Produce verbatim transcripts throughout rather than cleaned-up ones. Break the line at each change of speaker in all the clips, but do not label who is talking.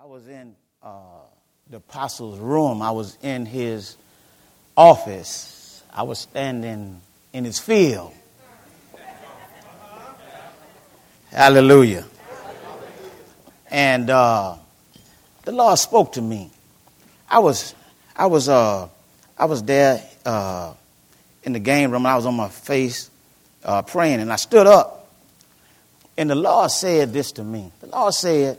I was in uh, the apostle's room. I was in his office. I was standing in his field. Hallelujah. And uh, the Lord spoke to me. I was, I was, uh, I was there uh, in the game room. And I was on my face uh, praying, and I stood up. And the Lord said this to me. The Lord said,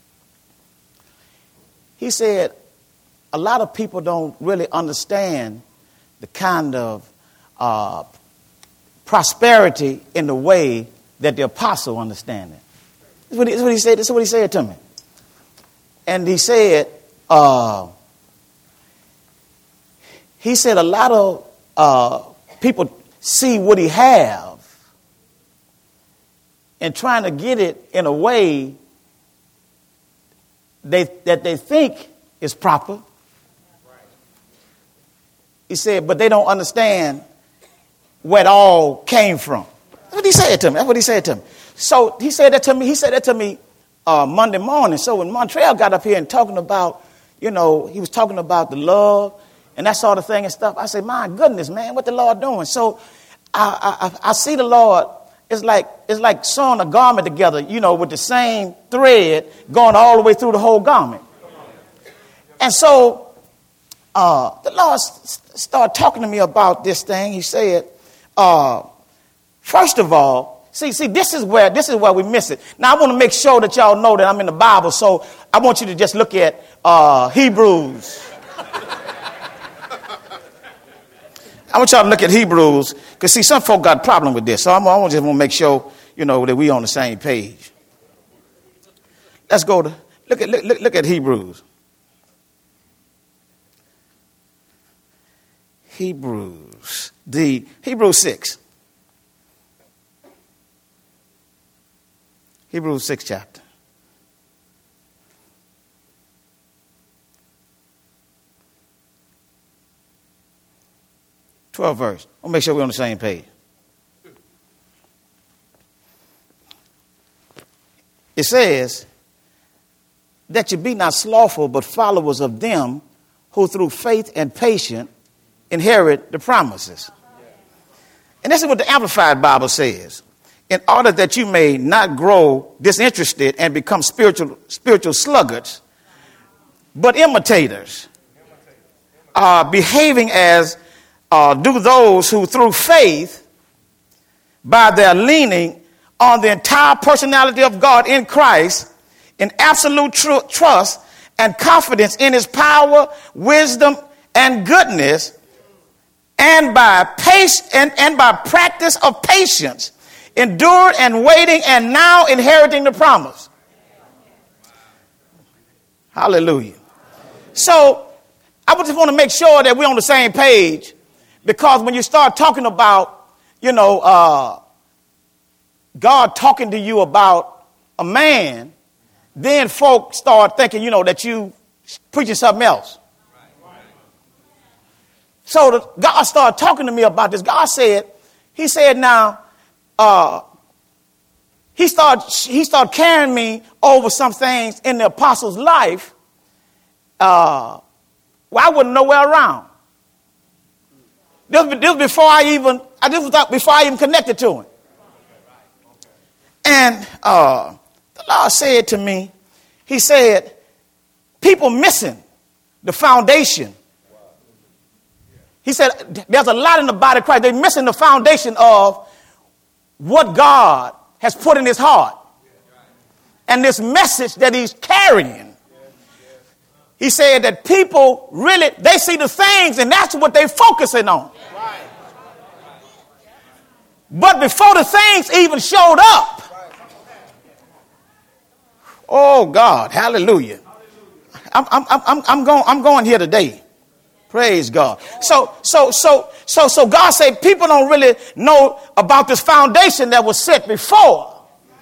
He said, a lot of people don't really understand the kind of uh, prosperity in the way that the apostle understands it. That's what, he, that's what he said. That's what he said to me. And he said, uh, he said a lot of uh, people see what he have and trying to get it in a way they, that they think is proper. He said, but they don't understand where it all came from. That's what he said to me. That's what he said to me. So he said that to me. He said that to me uh, Monday morning. So when Montreal got up here and talking about, you know, he was talking about the love and that sort of thing and stuff. I said, my goodness, man, what the Lord doing? So I, I, I see the Lord. It's like it's like sewing a garment together, you know, with the same thread going all the way through the whole garment. And so uh, the Lord st- started talking to me about this thing. He said, uh, first of all, see, see, this is where this is where we miss it. Now I want to make sure that y'all know that I'm in the Bible, so I want you to just look at uh, Hebrews. I want y'all to look at Hebrews, because, see, some folk got a problem with this. So I'm, I just want to make sure, you know, that we on the same page. Let's go to, look at, look, look at Hebrews. Hebrews, the Hebrews six. Hebrews six chapter. twelve verse. I'll make sure we're on the same page. It says that you be not slothful, but followers of them who through faith and patience inherit the promises. And this is what the Amplified Bible says. In order that you may not grow disinterested and become spiritual spiritual sluggards, but imitators, uh, behaving as Uh, do those who through faith, by their leaning on the entire personality of God in Christ, in absolute tr- trust and confidence in his power, wisdom, and goodness, and by pace and, and by practice of patience, endured and waiting, and now inheriting the promise. Hallelujah. So I just want to make sure that we're on the same page. Because when you start talking about, you know, uh, God talking to you about a man, then folk start thinking, you know, that you preaching something else. So the, God started talking to me about this. God said, he said, now, uh, he started, he started carrying me over some things in the apostle's life uh, where I wasn't nowhere around. This, this before I even, this was before I even connected to him. And uh, the Lord said to me, he said, people missing the foundation. He said, there's a lot in the body of Christ. They're missing the foundation of what God has put in his heart. And this message that he's carrying. He said that people really, they see the things and that's what they're focusing on. But before the things even showed up, oh God, hallelujah. I'm, I'm, I'm, I'm going, I'm going here today. Praise God. So, so, so, so, so God said people don't really know about this foundation that was set before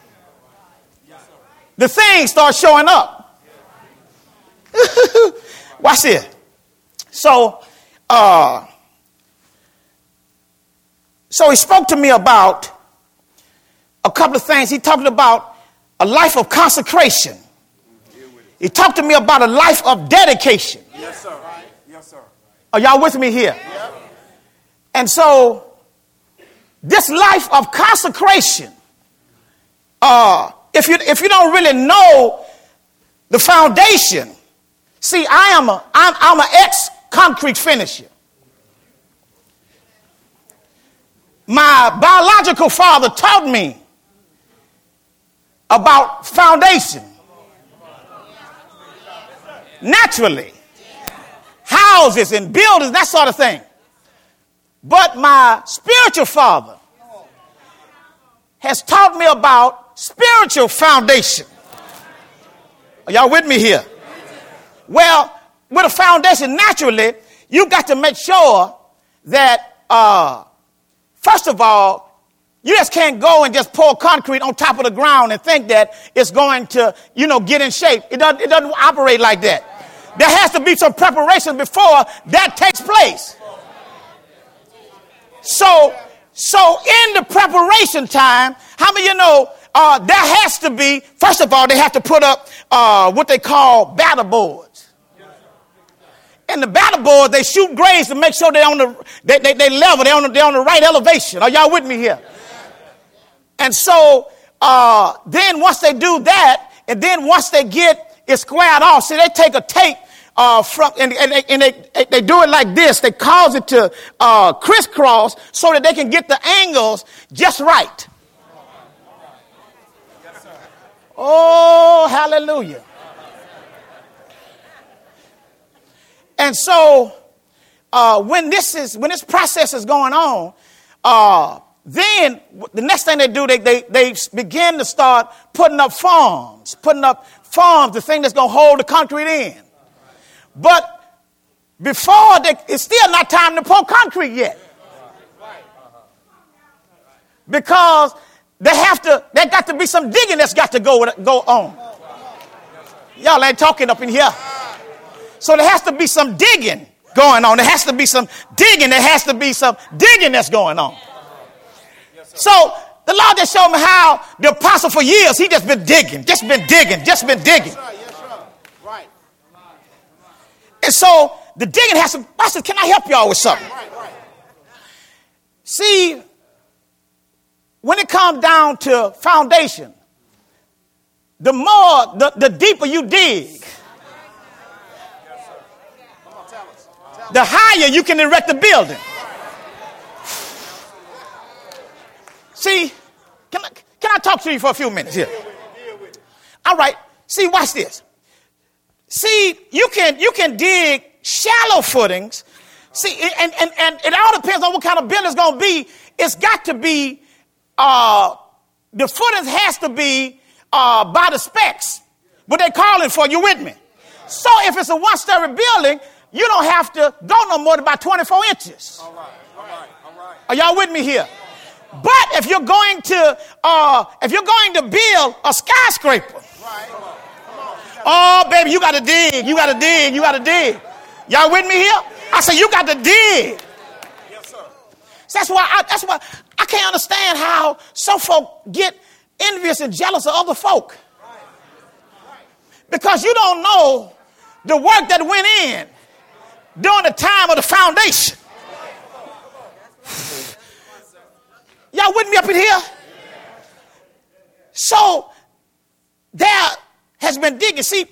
the things start showing up. Watch this. So, uh, so he spoke to me about a couple of things. He talked about a life of consecration. He talked to me about a life of dedication.
Yes, sir. Yes, sir.
Are y'all with me here?
Yep.
And so this life of consecration, uh, if you if you don't really know the foundation, see, I am a I'm I'm an ex-concrete finisher. My biological father taught me about foundation. Naturally. Houses and buildings, that sort of thing. But my spiritual father has taught me about spiritual foundation. Are y'all with me here? Well, with a foundation, naturally, you got to make sure that, uh, first of all, you just can't go and just pour concrete on top of the ground and think that it's going to, you know, get in shape. It doesn't, it doesn't operate like that. There has to be some preparation before that takes place. So, so in the preparation time, how many of you know uh, there has to be, first of all, they have to put up uh, what they call batter boards. And the batter boards, they shoot grades to make sure they're on the, they, they, they level, they're on the, they're on the right elevation. Are y'all with me here? And so uh, then once they do that, and then once they get it squared off, see, they take a tape uh, from, and, and, they, and they, they do it like this. They cause it to uh, crisscross so that they can get the angles just right. Oh, hallelujah. And so uh, when this is when this process is going on, uh, then the next thing they do, they, they, they begin to start putting up forms, putting up forms, the thing that's going to hold the concrete in. But before, they, it's still not time to pour concrete yet. Because they have to, there got to be some digging that's got to go, go on. Y'all ain't talking up in here. So there has to be some digging going on. There has to be some digging. There has to be some digging that's going on. So the Lord just showed me how the apostle for years, he just been digging, just been digging, just been digging.
Right.
And so the digging has to, I said, can I help y'all with something?
Right, right.
See, when it comes down to foundation, the more, the, the deeper you dig, the higher you can erect the building. See, can I, can I talk to you for a few minutes here? All right. See, watch this. See, you can you can dig shallow footings. See, and, and, and it all depends on what kind of building it's going to be. It's got to be, uh, the footings has to be uh, by the specs. What they calling for, you with me? So if it's a one-story building, you don't have to go no more than about twenty-four inches.
All right, all right, all right.
Are y'all with me here? But if you're going to, uh, if you're going to build a skyscraper,
Right. Come on. Come on.
oh baby, you got to dig, you got to dig, you got to dig. Y'all with me here? I said you got to dig.
Yes, sir.
So that's why I, that's why I can't understand how some folk get envious and jealous of other folk, because you don't know the work that went in during the time of the foundation. Y'all with me up in here? So there has been digging. See,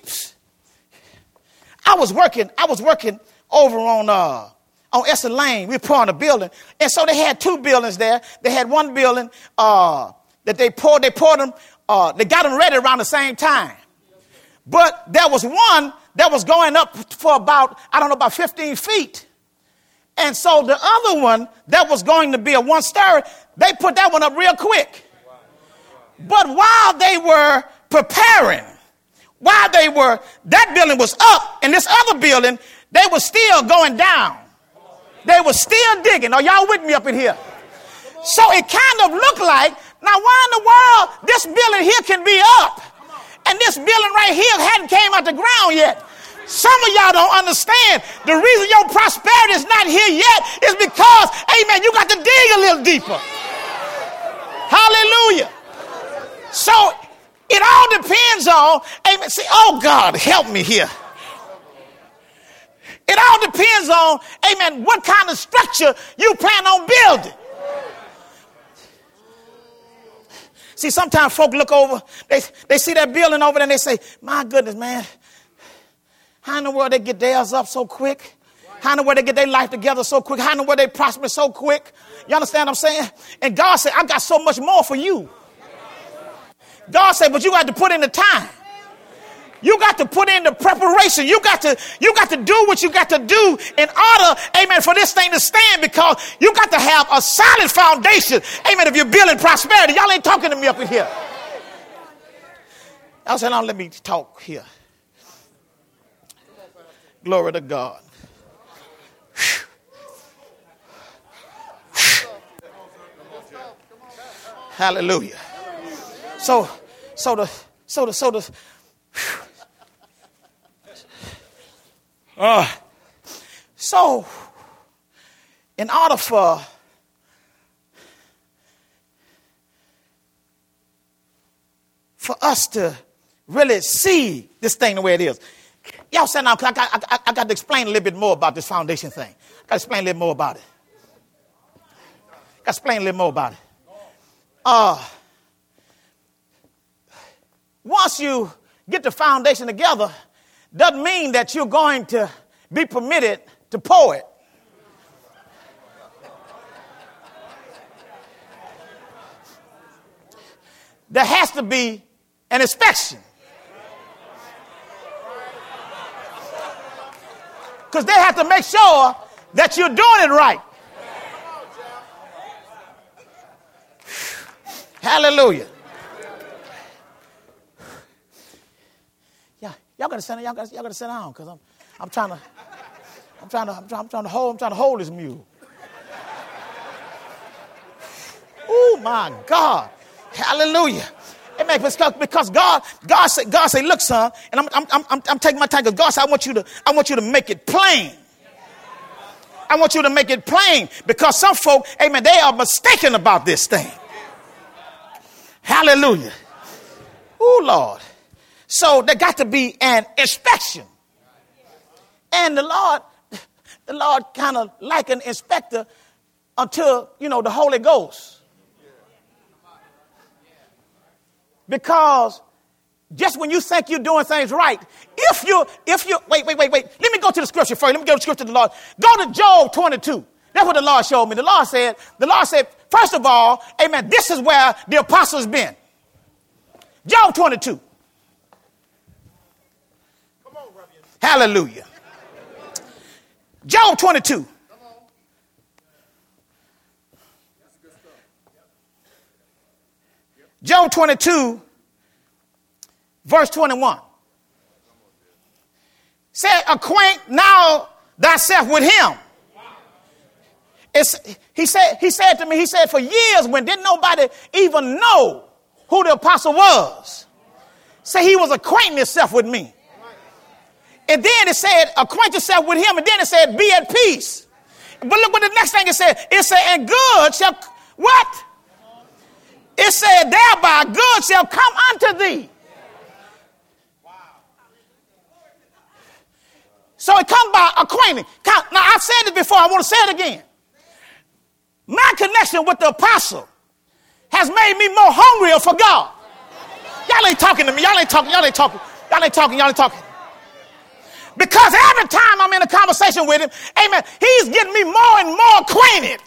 I was working, I was working over on uh on Esther Lane. We were pouring a building. And so they had two buildings there. They had one building uh that they poured, they poured them, uh, they got them ready around the same time. But there was one that was going up for about, I don't know, about fifteen feet. And so the other one that was going to be a one-story, they put that one up real quick. But while they were preparing, while they were, that building was up, and this other building, they were still going down. They were still digging. Are y'all with me up in here? So it kind of looked like, now why in the world this building here can be up, and this building right here hadn't came out the ground yet? Some of y'all don't understand. The reason your prosperity is not here yet is because, amen, you got to dig a little deeper. Hallelujah. So it all depends on, amen. See, oh God, help me here. It all depends on, amen, what kind of structure you plan on building. See, sometimes folk look over, they, they see that building over there and they say, my goodness, man, how in the world they get theirs up so quick? How in the world they get their life together so quick? How in the world they prosper so quick? You understand what I'm saying? And God said, I got so much more for you. God said, but you got to put in the time. You got to put in the preparation. You got to, you got to do what you got to do in order, amen, for this thing to stand, because you got to have a solid foundation, amen, if you're building prosperity. Y'all ain't talking to me up in here. Y'all said, now let me talk here. Glory to God. Hallelujah. So, so the, so the, so the, uh, so in order for for us to really see this thing the way it is, y'all said now, I got, I, I got to explain a little bit more about this foundation thing. I got to explain a little more about it. Got to explain a little more about it. Uh, once you get the foundation together, doesn't mean that you're going to be permitted to pour it. There has to be an inspection. Because they have to make sure that you're doing it right. Hallelujah. Yeah, y'all gotta sit down. Y'all gotta, y'all gotta sit down, because I'm, I'm trying to, I'm trying to, I'm trying, I'm trying to hold, I'm trying to hold this mule. Oh my God, Hallelujah. Amen. Because, because God, God said, God said, look, son, and I'm, I'm, I'm, I'm taking my time, because God said, I want you to, I want you to make it plain. I want you to make it plain, because some folk, amen, they are mistaken about this thing. Hallelujah. Oh, Lord. So there got to be an inspection. And the Lord, the Lord kind of like an inspector until, you know, the Holy Ghost. Because just when you think you're doing things right, if you, if you, wait, wait, wait, wait. Let me go to the scripture first. Let me go to the scripture of the Lord. Go to Job twenty-two. That's what the Lord showed me. The Lord said, the Lord said, first of all, amen, this is where the apostles been. Job twenty-two. Come on, hallelujah. Job twenty-two. Job twenty-two, verse twenty-one. Said, acquaint now thyself with him. It's, he said, he said to me, he said, for years when didn't nobody even know who the apostle was, say he was acquainting himself with me. And then it said, acquaint yourself with him. And then it said, be at peace. But look what the next thing it said. It said, and good shall, what? It said, thereby good shall come unto thee. So it comes by acquainting. Now, I've said it before. I want to say it again. My connection with the apostle has made me more hungrier for God. Y'all ain't talking to me. Y'all ain't talking. Y'all ain't talking. Y'all ain't talking. Y'all ain't talking. Because every time I'm in a conversation with him, amen, he's getting me more and more acquainted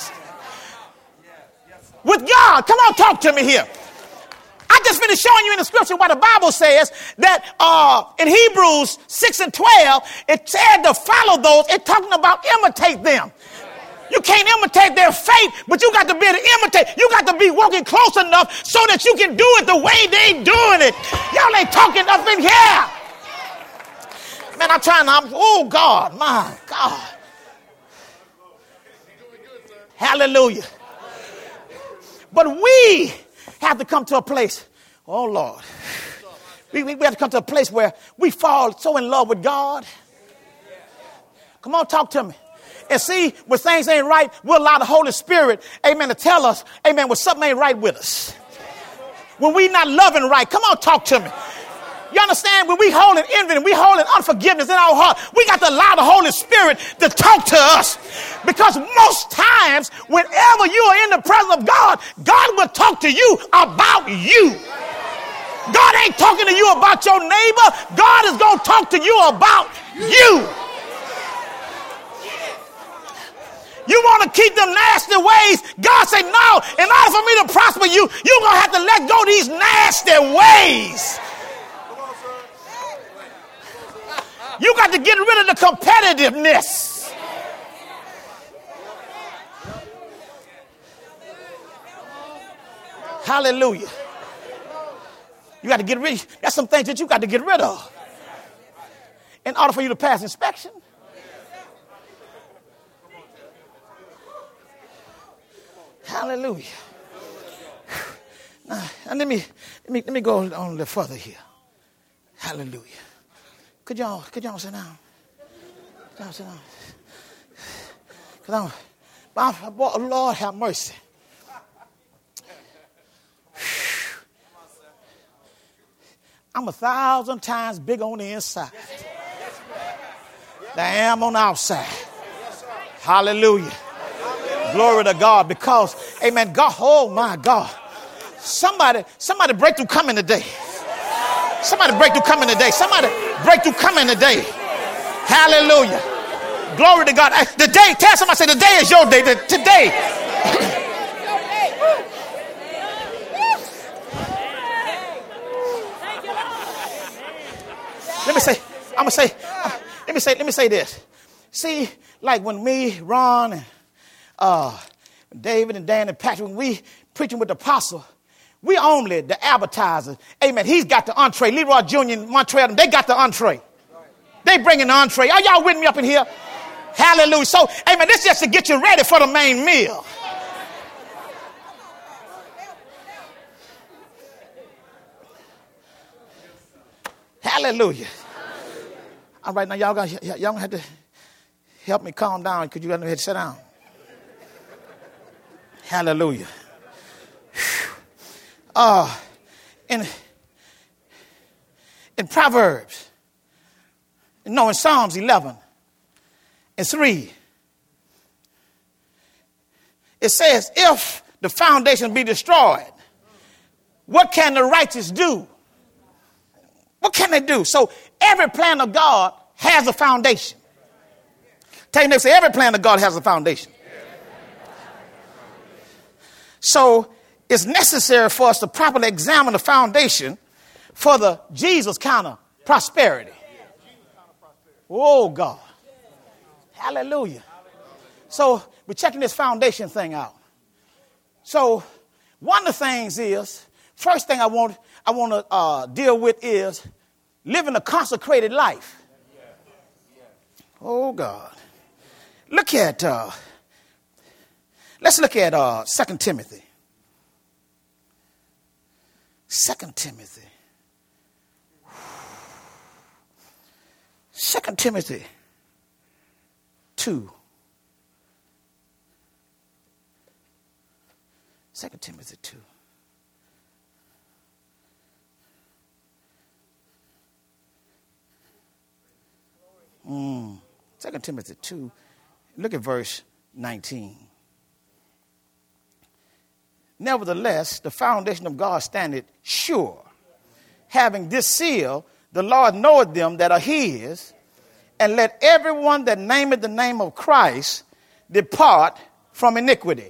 with God. Come on, talk to me here. I just finished showing you in the scripture what the Bible says that uh, in Hebrews six and twelve, it said to follow those. It's talking about imitate them. You can't imitate their faith, but you got to be able to imitate. You got to be walking close enough so that you can do it the way they doing it. Y'all ain't talking up in here. Man, I'm trying to, I'm, oh God, my God. Hallelujah. But we have to come to a place, oh Lord, we, we, we have to come to a place where we fall so in love with God. Come on, talk to me. And see, when things ain't right, we'll allow the Holy Spirit, amen, to tell us, amen, when something ain't right with us. when we not loving right. Come on, talk to me. You understand? When we holding envy and we holding unforgiveness in our heart, we got to allow the Holy Spirit to talk to us. Because most times, whenever you are in the presence of God, God will talk to you about you. God ain't talking to you about your neighbor. God is going to talk to you about you. You want to keep them nasty ways. God said, no, in order for me to prosper you, you're going to have to let go of these nasty ways. You got to get rid of the competitiveness. Hallelujah. You got to get rid of, that's some things that you got to get rid of in order for you to pass inspection. Hallelujah. Now, and let me let me let me go on a little further here. Hallelujah. Could y'all could y'all sit down? Could y'all sit down? Cause I'm, I'm, boy, Lord have mercy. I'm a thousand times bigger on the inside than I am on the outside. Hallelujah. Glory to God. Because, amen, God, oh my God. Somebody, somebody breakthrough coming today. Somebody breakthrough coming today. Somebody breakthrough coming today. Hallelujah. Glory to God. The day, tell somebody, say, the day is your day. The, today. Let me say, I'm gonna say, let me say, let me say this. See, like when me, Ron, and uh, David and Dan and Patrick, when we preaching with the apostle, we only the advertisers. Amen. He's got the entree. Leroy Junior and Montreal, they got the entree. They bringing the entree. Are y'all with me up in here? Hallelujah. So, amen, this is just to get you ready for the main meal. Hallelujah. All right, now y'all gonna y'all gonna have to help me calm down because you got to sit down. Hallelujah. Uh, in in Proverbs, no, in Psalms eleven and three, it says, "If the foundation be destroyed, what can the righteous do?" What can they do? So every plan of God has a foundation. Tell you next, say every plan of God has a foundation. So it's necessary for us to properly examine the foundation for the Jesus kind of prosperity. Oh, God. Hallelujah. So we're checking this foundation thing out. So one of the things is, first thing I want I want to uh, deal with is living a consecrated life. Oh, God. Look at, uh, let's look at uh, Second Timothy. Second Timothy. Second Timothy two. Second Timothy two. Mm. Second Timothy two. Look at verse nineteen. Nevertheless, the foundation of God standeth sure, having this seal, the Lord knoweth them that are his, and let everyone that nameth the name of Christ depart from iniquity.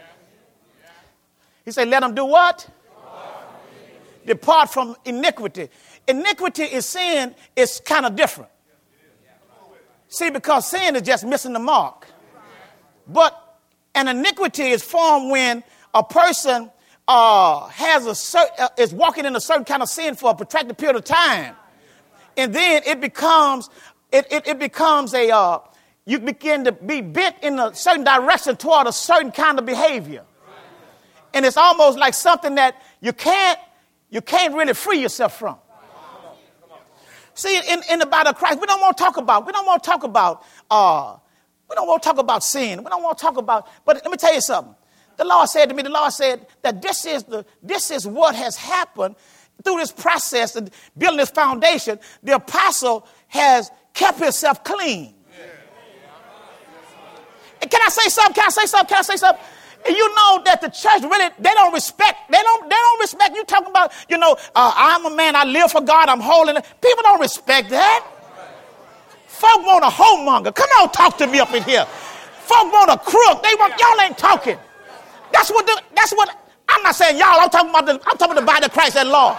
He said, let them do what? Depart from iniquity. Iniquity is sin, it's kind of different. See, because sin is just missing the mark. But an iniquity is formed when a person uh, has a certain, uh, is walking in a certain kind of sin for a protracted period of time. And then it becomes, it, it, it becomes a, uh, you begin to be bent in a certain direction toward a certain kind of behavior. And it's almost like something that you can't, you can't really free yourself from. See, in, in the body of Christ, we don't want to talk about, we don't want to talk about, uh, we don't want to talk about sin. We don't want to talk about, but let me tell you something. The Lord said to me, the Lord said that this is the this is what has happened through this process of building this foundation. The apostle has kept himself clean. And can I say something? Can I say something? Can I say something? And you know that the church really, they don't respect, they don't, they don't respect you talking about, you know, uh, I'm a man, I live for God, I'm holy. People don't respect that. Folk want a homemonger. Come on, talk to me up in here. Folk want a crook. They want, y'all ain't talking. That's what, the, that's what, I'm not saying y'all, I'm talking about the, I'm talking about the body of Christ and Lord.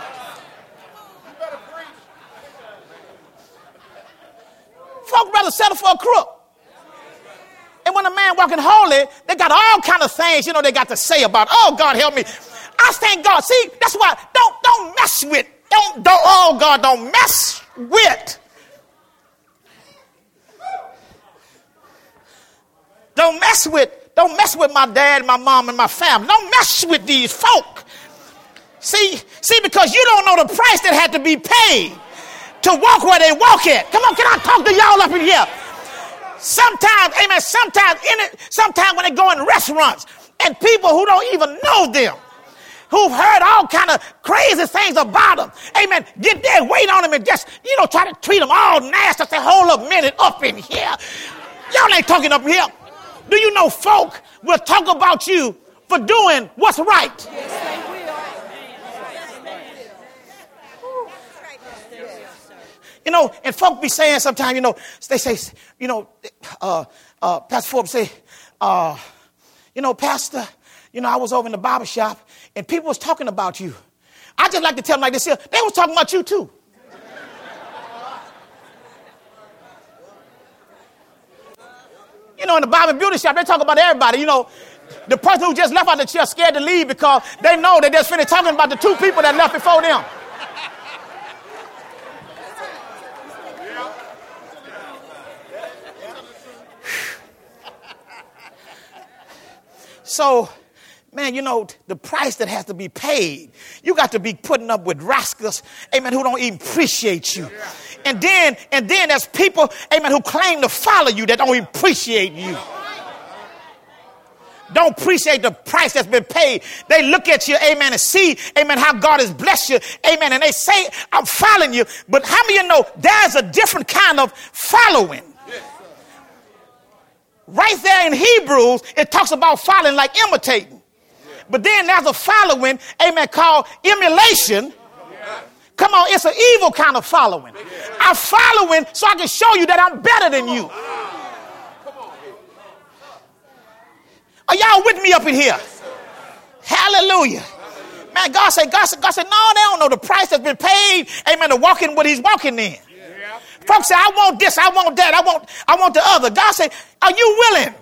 Folk rather settle for a crook. And when a man walking holy, they got all kind of things, you know, they got to say about, oh, God, help me. I thank God. See, that's why don't, don't mess with, don't, don't, oh, God, don't mess with. Don't mess with, don't mess with my dad, my mom, and my family. Don't mess with these folk. See, see, because you don't know the price that had to be paid to walk where they walk at. Come on, can I talk to y'all up in here? Sometimes, amen, sometimes in it, sometimes when they go in restaurants and people who don't even know them, who've heard all kind of crazy things about them, amen, get there, wait on them and just, you know, try to treat them all nasty. Say, hold up a minute up in here. Y'all ain't talking up here. Do you know folk will talk about you for doing what's right? Yes, you know, and folk be saying sometimes, you know, they say, you know, uh, uh, Pastor Forbes say, uh, you know, Pastor, you know, I was over in the barber shop and people was talking about you. I just like to tell them like this here, they was talking about you too. You know, in the barber and beauty shop, they talk about everybody. You know, the person who just left out the chair scared to leave because they know they just finished talking about the two people that left before them. So, man, you know, the price that has to be paid. You got to be putting up with rascals, amen, who don't even appreciate you. And then, and then there's people, amen, who claim to follow you that don't even appreciate you. Don't appreciate the price that's been paid. They look at you, amen, and see, amen, how God has blessed you, amen, and they say, I'm following you. But how many of you know there's a different kind of following? Right there in Hebrews, it talks about following like imitating. But then there's a following, amen, called emulation. Come on, it's an evil kind of following. I'm following so I can show you that I'm better than you. Are y'all with me up in here? Hallelujah. Man, God said, God said, God said, no, they don't know the price that's been paid, amen, to walk in what he's walking in. Folks say, I want this, I want that, I want, I want the other. God said, are you willing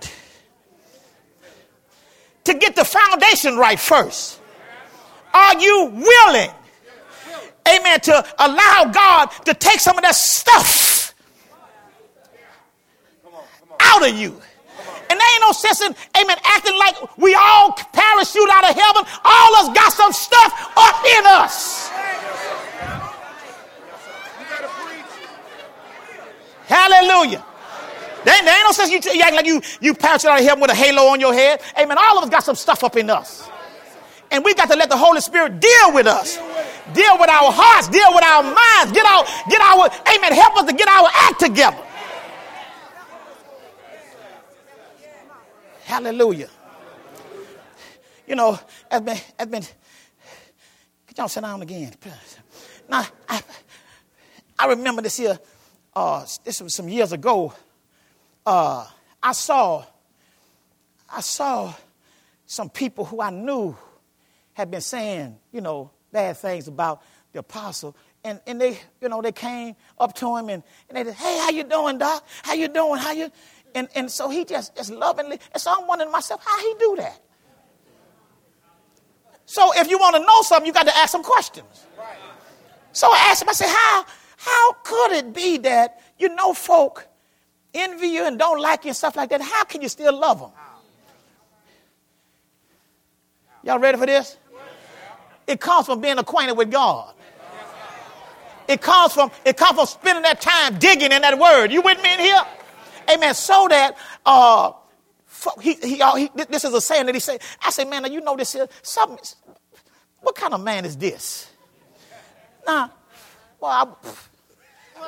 to get the foundation right first? Are you willing, amen, to allow God to take some of that stuff out of you? And there ain't no sense in, amen, acting like we all parachute out of heaven. All of us got some stuff up in us. Hallelujah. There ain't, there ain't no sense you, you act like you, you parachute out of heaven with a halo on your head. Amen. All of us got some stuff up in us. And we got to let the Holy Spirit deal with us. Deal with our hearts. Deal with our minds. Get our, get our, amen, help us to get our act together. Hallelujah. You know, I've been, I've been, could y'all sit down again? Now, I, I remember this here. Uh, this was some years ago. Uh, I saw, I saw some people who I knew had been saying, you know, bad things about the apostle, and and they, you know, they came up to him and, and they said, hey, how you doing, Doc? How you doing? How you? And and so he just just lovingly. And so I'm wondering myself, how he do that? So if you want to know something, you got to ask some questions. So I asked him. I said, how? How could it be that you know folk envy you and don't like you and stuff like that? How can you still love them? Y'all ready for this? It comes from being acquainted with God. It comes from it comes from spending that time digging in that word. You with me in here? Amen. So that uh, he, he, he, this is a saying that he said. I say, man, you know this is something. What kind of man is this? Nah, well, I,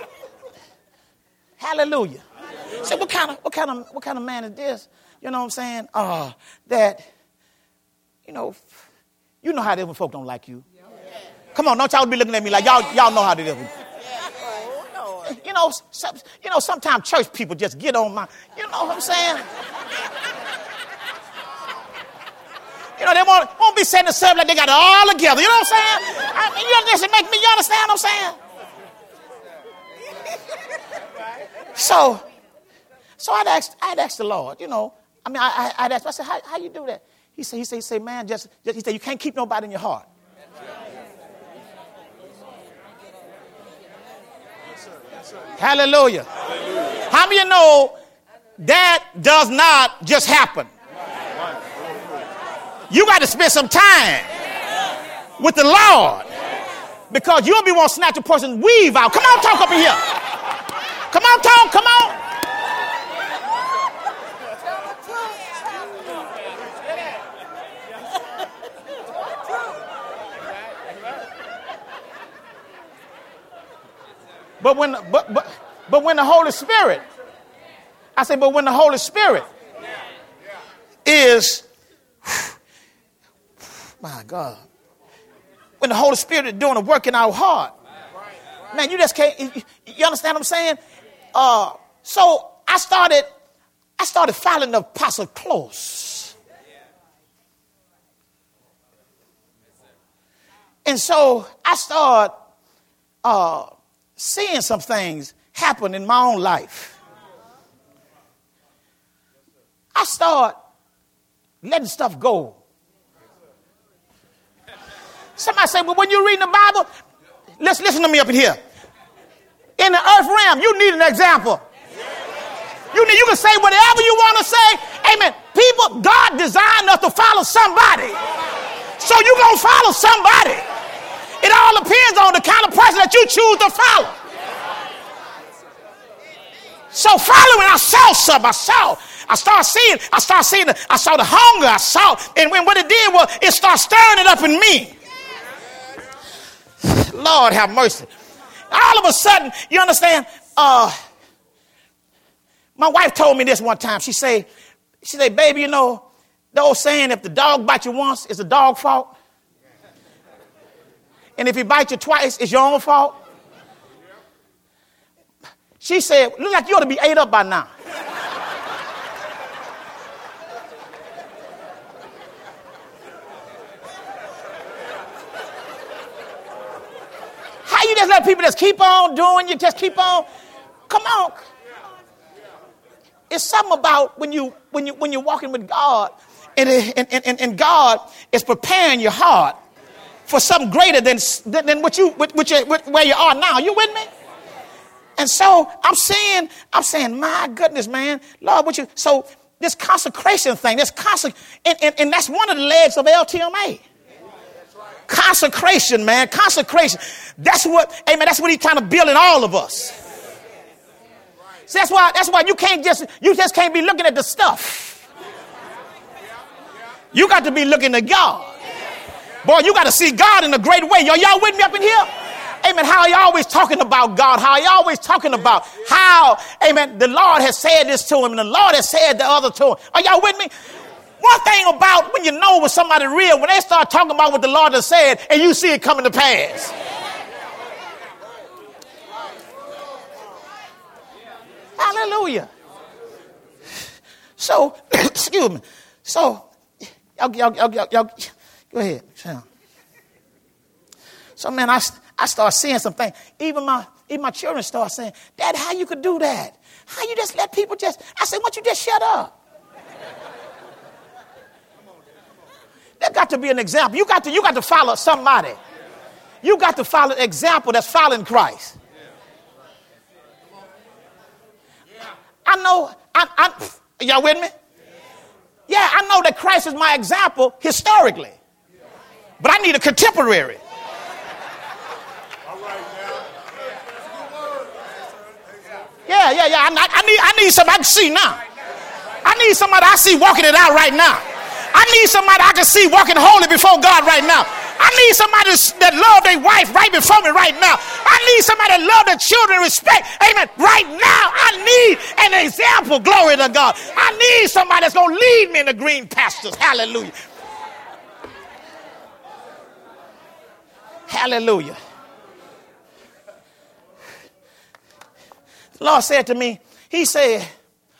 hallelujah. Say, what kind of what kind of what kind of man is this? You know what I'm saying? Uh, that, you know, you know how it is when folk don't like you. Come on, don't y'all be looking at me like y'all y'all know how it is. You know, some, you know, sometimes church people just get on my, you know what I'm saying? You know, they won't, won't be saying the service like they got it all together. You know what I'm saying? I mean, you understand, make me, you understand what I'm saying? So, so I'd ask, I'd ask the Lord, you know, I mean, I, I, I'd ask, I said, how, how you do that? He said, he said, he said, man, just, just, he said, you can't keep nobody in your heart. Hallelujah. Hallelujah. How many of you know that does not just happen? You got to spend some time with the Lord because you'll be want to snatch a person's weave out. Come on, talk up in here. Come on, talk. Come on. But when, but, but, but when the Holy Spirit, I say, but when the Holy Spirit is, my God, when the Holy Spirit is doing a work in our heart, man, you just can't, you, you understand what I'm saying? Uh, so I started, I started following the apostle close. And so I started, uh, seeing some things happen in my own life. I start letting stuff go. Somebody say, well, when you're reading the Bible, let's listen to me up in here. In the earth realm, you need an example. You need, you can say whatever you want to say. Amen. People, God designed us to follow somebody. So you're going to follow somebody. It all depends on the kind of person that you choose to follow. So following, I saw something. I saw. I started seeing. I started seeing. The, I saw the hunger. I saw. And when what it did was, it started stirring it up in me. Lord have mercy. All of a sudden, you understand? Uh, my wife told me this one time. She said, she said, baby, you know, the old saying, if the dog bites you once, it's a dog's fault. And if he bites you twice, it's your own fault. She said, look like you ought to be ate up by now. How you just let people just keep on doing, you just keep on? Come on. It's something about when you when you when you're walking with God and, and, and, and God is preparing your heart for something greater than, than, than what you which you, where you are now. You with me? And so I'm saying, I'm saying, my goodness, man, Lord, what you so this consecration thing, this consec and, and, and that's one of the legs of L T M A. Consecration, man, consecration. That's what, amen, that's what he's trying to build in all of us. So that's why that's why you can't just you just can't be looking at the stuff. You got to be looking at God. Boy, you got to see God in a great way. Y'all, y'all with me up in here? Amen. How are you always talking about God? How are you always talking about how, amen, the Lord has said this to him and the Lord has said the other to him. Are y'all with me? One thing about when you know when somebody real, when they start talking about what the Lord has said and you see it coming to pass. Hallelujah. So, excuse me. So, y'all, y'all, y'all, y'all, y'all go ahead. So, man, I, I start seeing some things. Even my, even my children start saying, Dad, how you could do that? How you just let people just, I said, why don't you just shut up? There got to be an example. You got to, you got to follow somebody. You got to follow an example that's following Christ. I know, I, I, y'all with me? Yeah, I know that Christ is my example historically. But I need a contemporary. Yeah, yeah, yeah. I, I need, I need something I can see now. I need somebody I see walking it out right now. I need somebody I can see walking holy before God right now. I need somebody that love their wife right before me right now. I need somebody that love their children, respect. Amen. Right now, I need an example. Glory to God. I need somebody that's going to lead me in the green pastures. Hallelujah. Hallelujah. The Lord said to me, he said,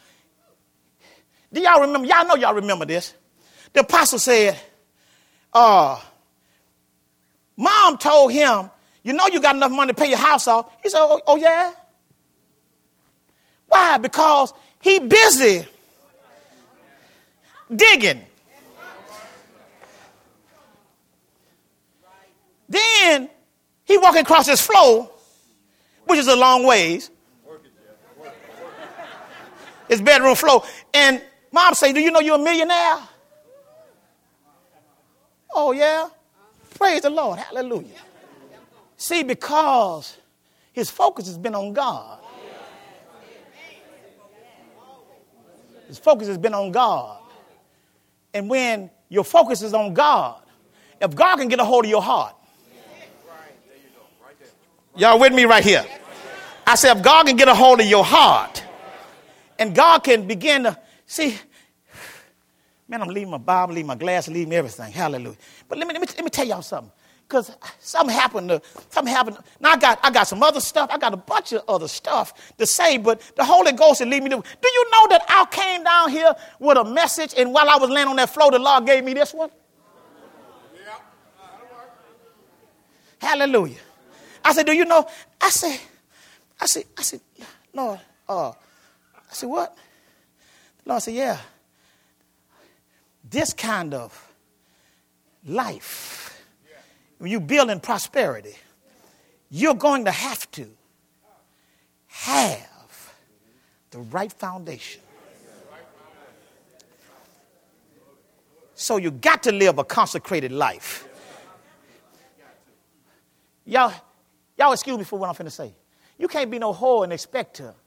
do y'all remember? Y'all know y'all remember this. The apostle said, uh, Mom told him, you know you got enough money to pay your house off. He said, oh, oh yeah? Why? Because he busy digging. Then he walking across his floor, which is a long ways. His bedroom floor. And Mom say, do you know you're a millionaire? Oh, yeah? Praise the Lord. Hallelujah. See, because his focus has been on God. His focus has been on God. And when your focus is on God, if God can get a hold of your heart. Y'all with me right here? I said, if God can get a hold of your heart, and God can begin to, see, man, I'm leaving my Bible, leaving my glass, leaving everything. Hallelujah. But let me, let me, let me tell y'all something. Because something happened. To, something happened. Now, I got, I got some other stuff. I got a bunch of other stuff to say, but the Holy Ghost will lead me to. Do you know that I came down here with a message, and while I was laying on that floor, the Lord gave me this one? Hallelujah. I said, do you know? I said, I said, I said, Lord, uh, I said, what? The Lord said, yeah. This kind of life, when you build in prosperity, you're going to have to have the right foundation. So you got to live a consecrated life. Y'all, y'all excuse me for what I'm finna say. You can't be no whore and expect to.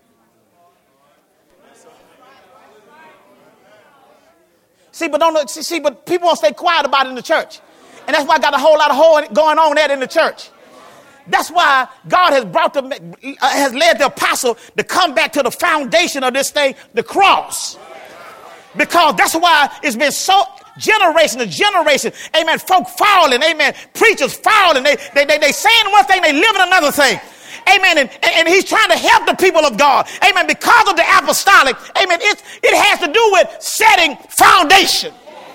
See, but don't see, see, but people won't stay quiet about it in the church. And that's why I got a whole lot of whore going on there in the church. That's why God has brought the, uh, has led the apostle to come back to the foundation of this thing, the cross. Because that's why it's been so generation to generation. Amen. Folk falling. Amen. Preachers falling. They, they, they, they saying one thing, they living another thing. Amen. And, and he's trying to help the people of God. Amen. Because of the apostolic. Amen. It, it has to do with setting foundation.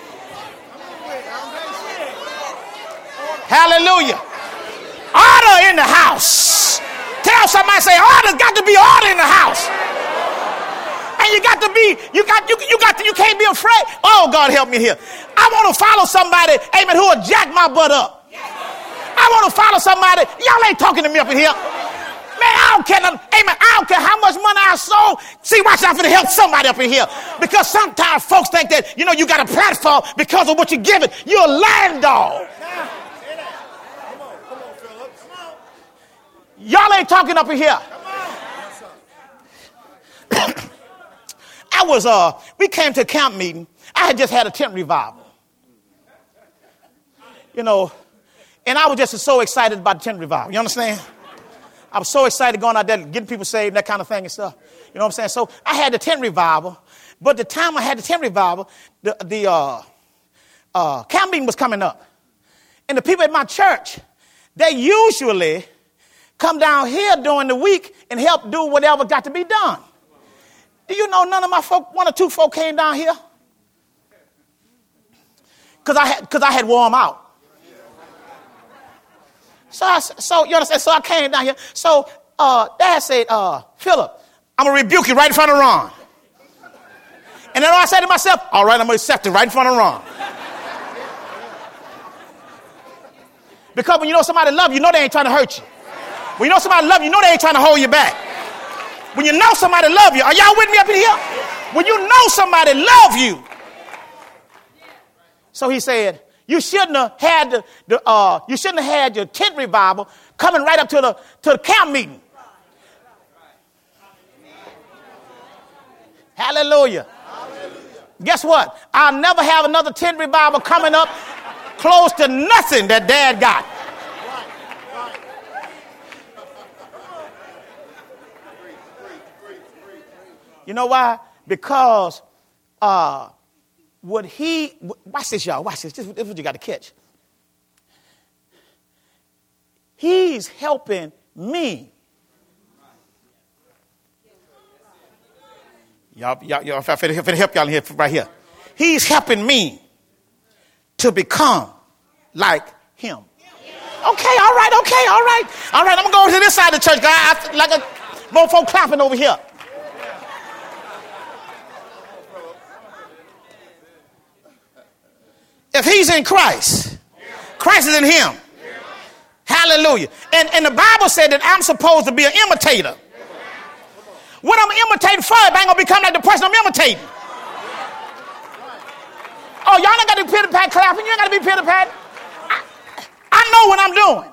Hallelujah. Order in the house. Tell somebody, say, order's got to be order in the house. And you got to be, you got, you, you got to, you can't be afraid. Oh, God help me here. I want to follow somebody, amen, who will jack my butt up. I want to follow somebody. Y'all ain't talking to me up in here. Man, I don't care. Amen. I don't care how much money I sold. See, watch out for to help somebody up in here. Because sometimes folks think that, you know, you got a platform because of what you're giving. You're a land dog. Y'all ain't talking up in here. I was, uh, we came to a camp meeting. I had just had a tent revival. You know, and I was just so excited about the tent revival. You understand? I was so excited going out there, getting people saved, that kind of thing and stuff. You know what I'm saying? So I had the tent revival. But the time I had the tent revival, the, the uh, uh, camp meeting was coming up. And the people at my church, they usually come down here during the week and help do whatever got to be done. Do you know none of my folk, one or two folk came down here? Because I had, because I had wore them out. So, I, so you understand? So I came down here. So uh, Dad said, uh, Philip, I'm going to rebuke you right in front of Ron. And then I said to myself, all right, I'm going to accept it right in front of Ron. Because when you know somebody love you, you know they ain't trying to hurt you. When you know somebody love you, you know they ain't trying to hold you back. When you know somebody love you, are y'all with me up in here? When you know somebody love you. So he said, you shouldn't have had the, the uh, you shouldn't have had your tent revival coming right up to the to the camp meeting. Hallelujah. guess what? I'll never have another tent revival coming up close to nothing that Dad got. You know why? Because uh, what he, watch this, y'all, watch this. This, this is what you got to catch. He's helping me. Y'all, y'all, y'all, if I finna help y'all in here, right here. He's helping me to become like him. Okay, all right, okay, all right. All right, I'm going to go to this side of the church, guys. Like a more folk clapping over here. If he's in Christ, Christ is in him. Hallelujah. And, and the Bible said that I'm supposed to be an imitator. What I'm imitating for, if I ain't going to become like the person I'm imitating. Oh, y'all ain't got to be pitter-pat clapping. You ain't got to be pitter-pat. I, I know what I'm doing.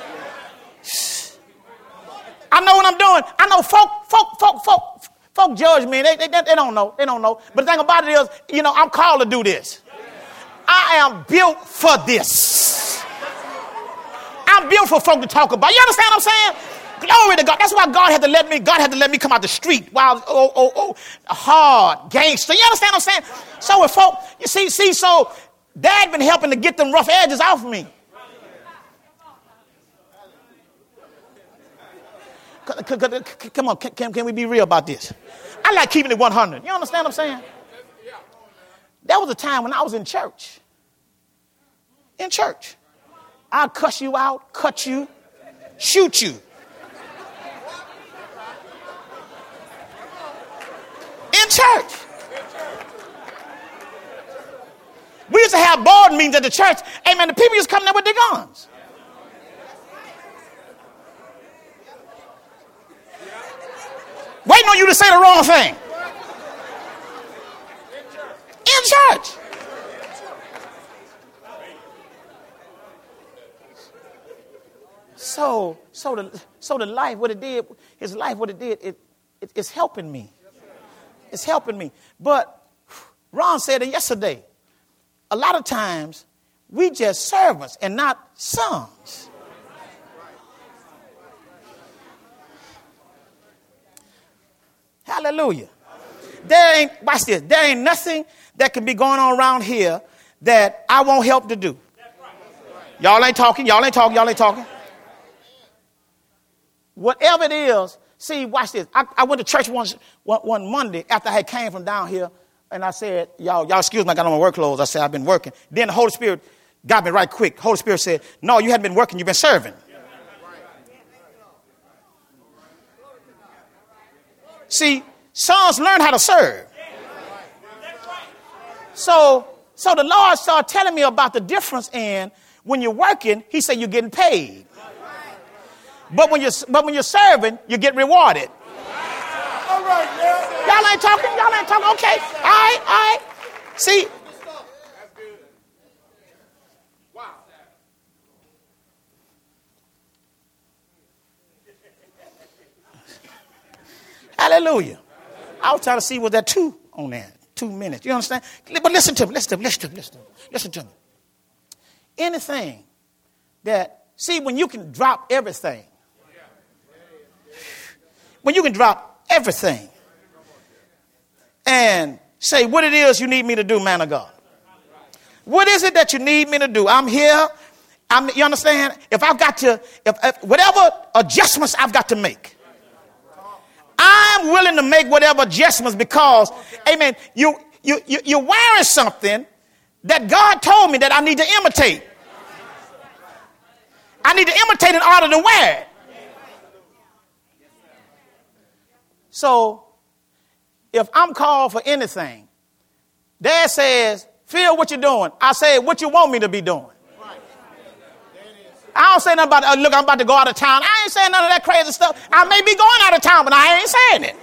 I know what I'm doing. I know folk, folk, folk, folk, folk judge me. They, they, they don't know. They don't know. But the thing about it is, you know, I'm called to do this. I am built for this. I'm built for folk to talk about. You understand what I'm saying? Glory to God. That's why God had to let me, God had to let me come out the street while, oh, oh, oh, hard, gangster. You understand what I'm saying? So if folk, you see, see, so Dad been helping to get them rough edges off me. Come on, can, can we be real about this? I like keeping it one hundred. You understand what I'm saying? There was a time when I was in church. In church. I'll cuss you out, cut you, shoot you. In church. We used to have board meetings at the church. Hey, man, the people used to come there with their guns. Waiting on you to say the wrong thing. In church. So, so the, so the life, what it did, his life, what it did, it, it, it's helping me. It's helping me. But Ron said it yesterday. A lot of times, we just servants and not sons. Hallelujah. There ain't, watch this, there ain't nothing that can be going on around here that I won't help to do. Y'all ain't talking, y'all ain't talking, y'all ain't talking. Whatever it is, see, watch this. I, I went to church once, one, one Monday after I had came from down here, and I said, y'all, y'all excuse me, I got on my work clothes. I said, I've been working. Then the Holy Spirit got me right quick. Holy Spirit said, no, you hadn't been working, you've been serving. See, sons learn how to serve. So, so the Lord started telling me about the difference in when you're working, he said you're getting paid. But when you're, but when you're serving, you get rewarded.
All right, yeah.
Y'all ain't talking, y'all ain't talking. Okay, all right, all right. See,
Wow.
hallelujah. I was trying to see was that two on there, two minutes. You understand? But listen to me, listen to me, listen to me, listen to me, listen to me. Anything that, see, when you can drop everything, when you can drop everything and say what it is you need me to do, man of God. What is it that you need me to do? I'm here. I'm, you understand? If I've got to, if, if whatever adjustments I've got to make, I'm willing to make whatever adjustments because, amen, you, you, you, you're wearing something that God told me that I need to imitate. I need to imitate in order to wear it. So, if I'm called for anything, Dad says, Phil, what you doing? I say, what you want me to be doing? I don't say nothing about, uh, look, I'm about to go out of town. I ain't saying none of that crazy stuff. I may be going out of town, but I ain't saying it.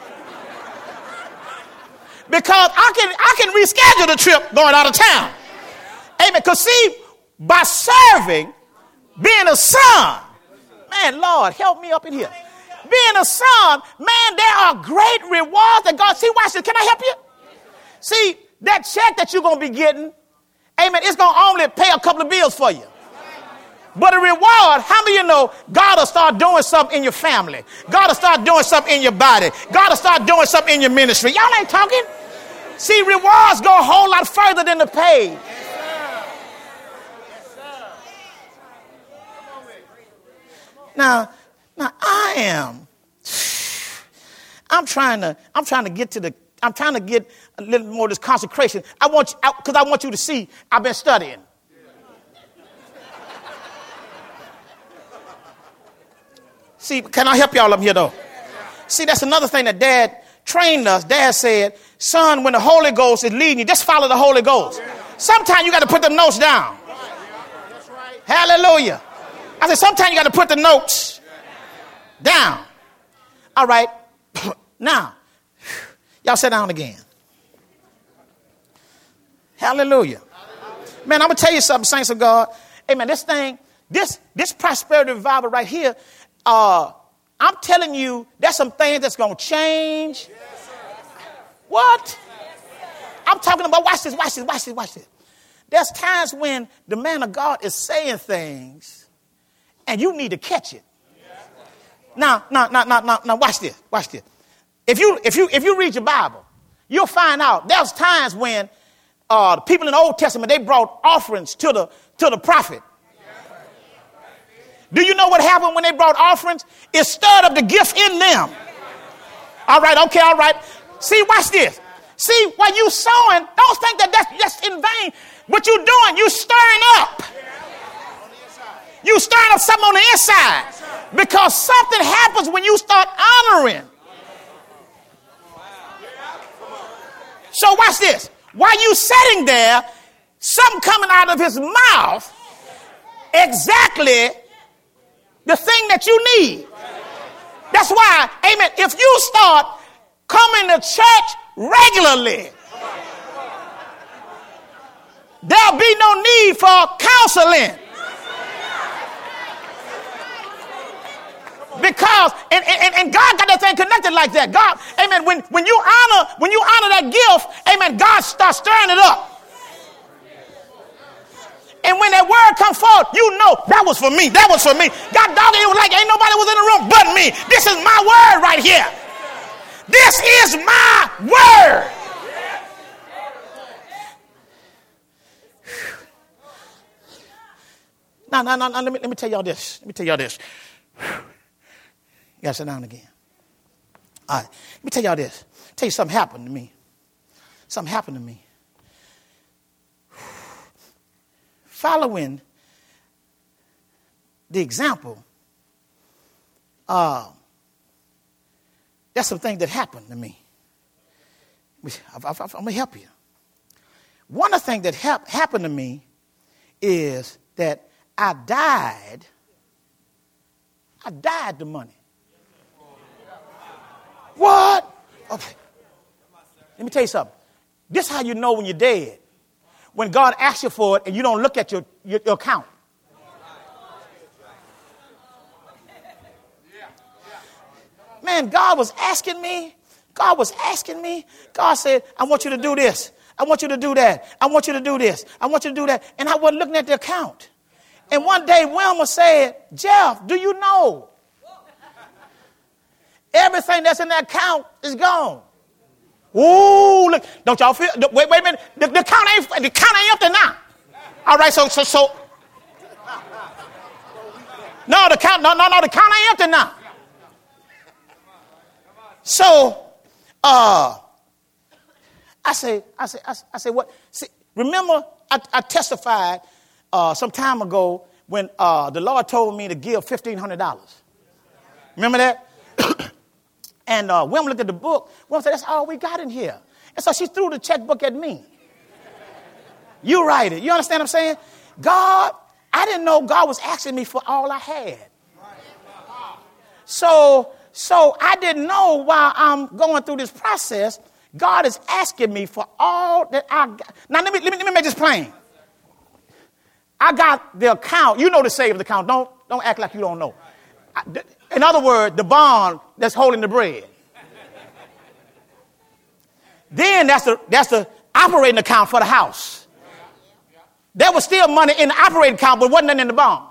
Because I can, I can reschedule the trip going out of town. Amen. Because see, by serving, being a son, man, Lord, help me up in here. Being a son, man, there are great rewards that God, see, watch this. Can I help you? See, that check that you're going to be getting, amen, it's going to only pay a couple of bills for you. But a reward, how many of you know God will start doing something in your family? God will start doing something in your body. God will start doing something in your ministry. Y'all ain't talking. See, rewards go a whole lot further than the pay. Now, now I am. I'm trying to. I'm trying to get to the. I'm trying to get a little more of this consecration. I want you because I want you to see. I've been studying. See, can I help y'all up here, though? See, that's another thing that Dad trained us. Dad said, son, when the Holy Ghost is leading you, just follow the Holy Ghost. Sometimes you got to put the notes down. Hallelujah. I said, sometimes you got to put the notes down. All right. Now, y'all sit down again. Hallelujah. Man, I'm going to tell you something, saints of God. Amen. This thing, this, this prosperity revival right here, Uh, I'm telling you, there's some things that's going to change. Yes, what? Yes, I'm talking about, watch this, watch this, watch this, watch this. There's times when the man of God is saying things and you need to catch it. Now, now, now, now, now, now watch this, watch this. If you, if you, if you read your Bible, you'll find out there's times when uh, the people in the Old Testament, they brought offerings to the, to the prophet. Do you know what happened when they brought offerings? It stirred up the gift in them. All right, okay, all right. See, watch this. See, while you sowing, don't think that that's just in vain. What you're doing, you stirring up. You stirring up something on the inside. Because something happens when you start honoring. So watch this. While you sitting there, something coming out of his mouth, exactly the thing that you need. That's why, amen, if you start coming to church regularly, there'll be no need for counseling. Because, and, and, and God got that thing connected like that. God, amen, when, when you honor, when you honor that gift, amen, God starts stirring it up. And when that word come forth, you know that was for me. That was for me. God dog, it was like ain't nobody was in the room but me. This is my word right here. This is my word. Now, now, now, now let me let me tell y'all this. Let me tell y'all this. You gotta sit down again. All right. Let me tell y'all this. Tell you something happened to me. Something happened to me. Following the example, uh, there's some things that happened to me. I'm going to help you. One of the things that hap- happened to me is that I died. I died the money. What? Okay. Let me tell you something. This is how you know when you're dead. When God asks you for it and you don't look at your, your, your account. Man, God was asking me. God was asking me. God said, I want you to do this. I want you to do that. I want you to do this. I want you to do that. And I wasn't looking at the account. And one day Wilma said, Jeff, do you know? Everything that's in that account is gone. Ooh, look, don't y'all feel, wait, wait a minute, the, the count ain't, the count ain't empty now. All right, so, so, so, no, the count, no, no, no, the count ain't empty now. So, uh, I say, I say, I say, I say what, see, remember I, I testified uh, some time ago when uh, the Lord told me to give fifteen hundred dollars. Remember that? And uh, Wilma looked at the book. Wilma said, that's all we got in here. And so she threw the checkbook at me. You write it. You understand what I'm saying? God, I didn't know God was asking me for all I had. So, so I didn't know while I'm going through this process, God is asking me for all that I got. Now, let me, let me, let me make this plain. I got the account. You know the savings account. Don't, don't act like you don't know. I, in other words, the bond that's holding the bread. Then that's the, that's the, operating account for the house. There was still money in the operating account, but wasn't nothing in the bond.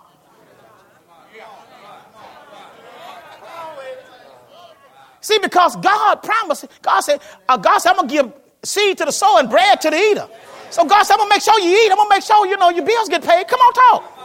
See, because God promised, God said, uh, God said, I'm going to give seed to the sower and bread to the eater. So God said, I'm going to make sure you eat. I'm going to make sure, you know, your bills get paid. Come on, talk.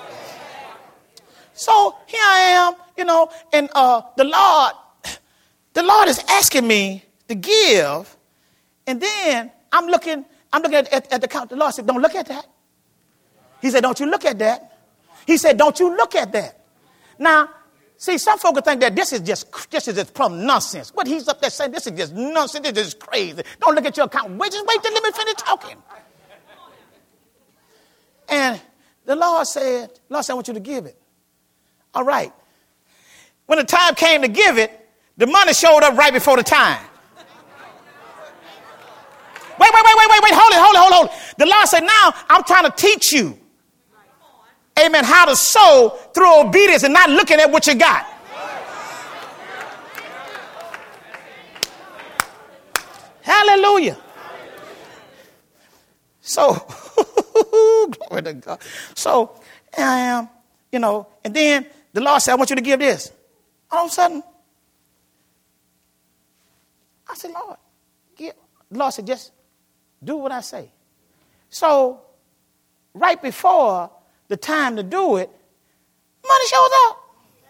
So here I am, you know, and uh, the Lord, the Lord is asking me to give. And then I'm looking, I'm looking at, at, at the account. The Lord said, don't look at that. He said, don't you look at that. He said, don't you look at that. Now, see, some folks think that this is just this is just plumb nonsense. What he's up there saying, this is just nonsense. This is crazy. Don't look at your account. Wait, just wait till let me finish talking. And the Lord said, the Lord said, I want you to give it. All right. When the time came to give it, the money showed up right before the time. Wait, wait, wait, wait, wait, wait. Hold it, hold it, hold it, hold it. The Lord said, now I'm trying to teach you. Amen. How to sow through obedience and not looking at what you got. Hallelujah. So, glory to God. So, I am, you know, and then the Lord said, I want you to give this. All of a sudden, I said, Lord, give. The Lord said, just do what I say. So, right before the time to do it, money shows up.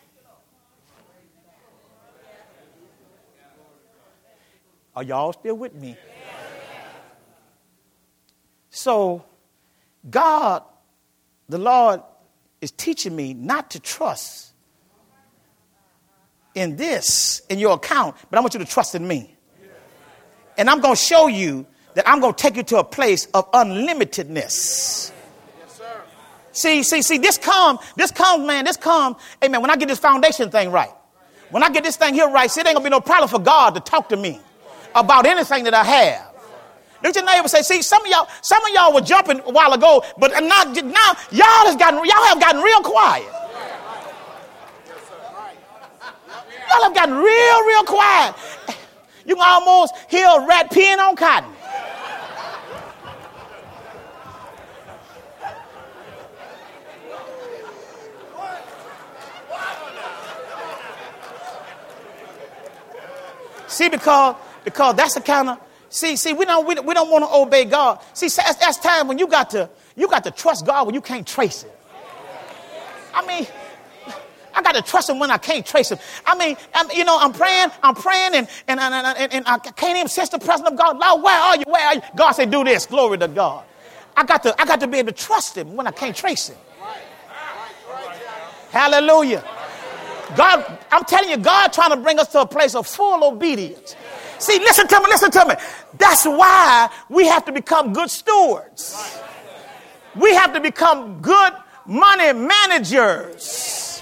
Are y'all still with me? So, God, the Lord, is teaching me not to trust in this, in your account, but I want you to trust in me. And I'm going to show you that I'm going to take you to a place of unlimitedness. See, see, see, this come, this comes, man, this comes, amen, when I get this foundation thing right. When I get this thing here right, see, it ain't going to be no problem for God to talk to me about anything that I have. Look at your neighbor and say, see, some of y'all, some of y'all were jumping a while ago, but not, now y'all has gotten, y'all have gotten real quiet. Y'all have gotten real, real quiet. You can almost hear a rat peeing on cotton. See, because because that's the kind of see see we don't we, we don't want to obey God. See, that's, that's time when you got to you got to trust God when you can't trace Him. I mean, I got to trust Him when I can't trace Him. I mean, I'm, you know, I'm praying, I'm praying, and and, and and and I can't even sense the presence of God. Lord, where are you? Where are you? God said, "Do this." Glory to God. I got to I got to be able to trust Him when I can't trace Him. Hallelujah. God, I'm telling you, God trying to bring us to a place of full obedience. See, listen to me, listen to me. That's why we have to become good stewards. We have to become good money managers.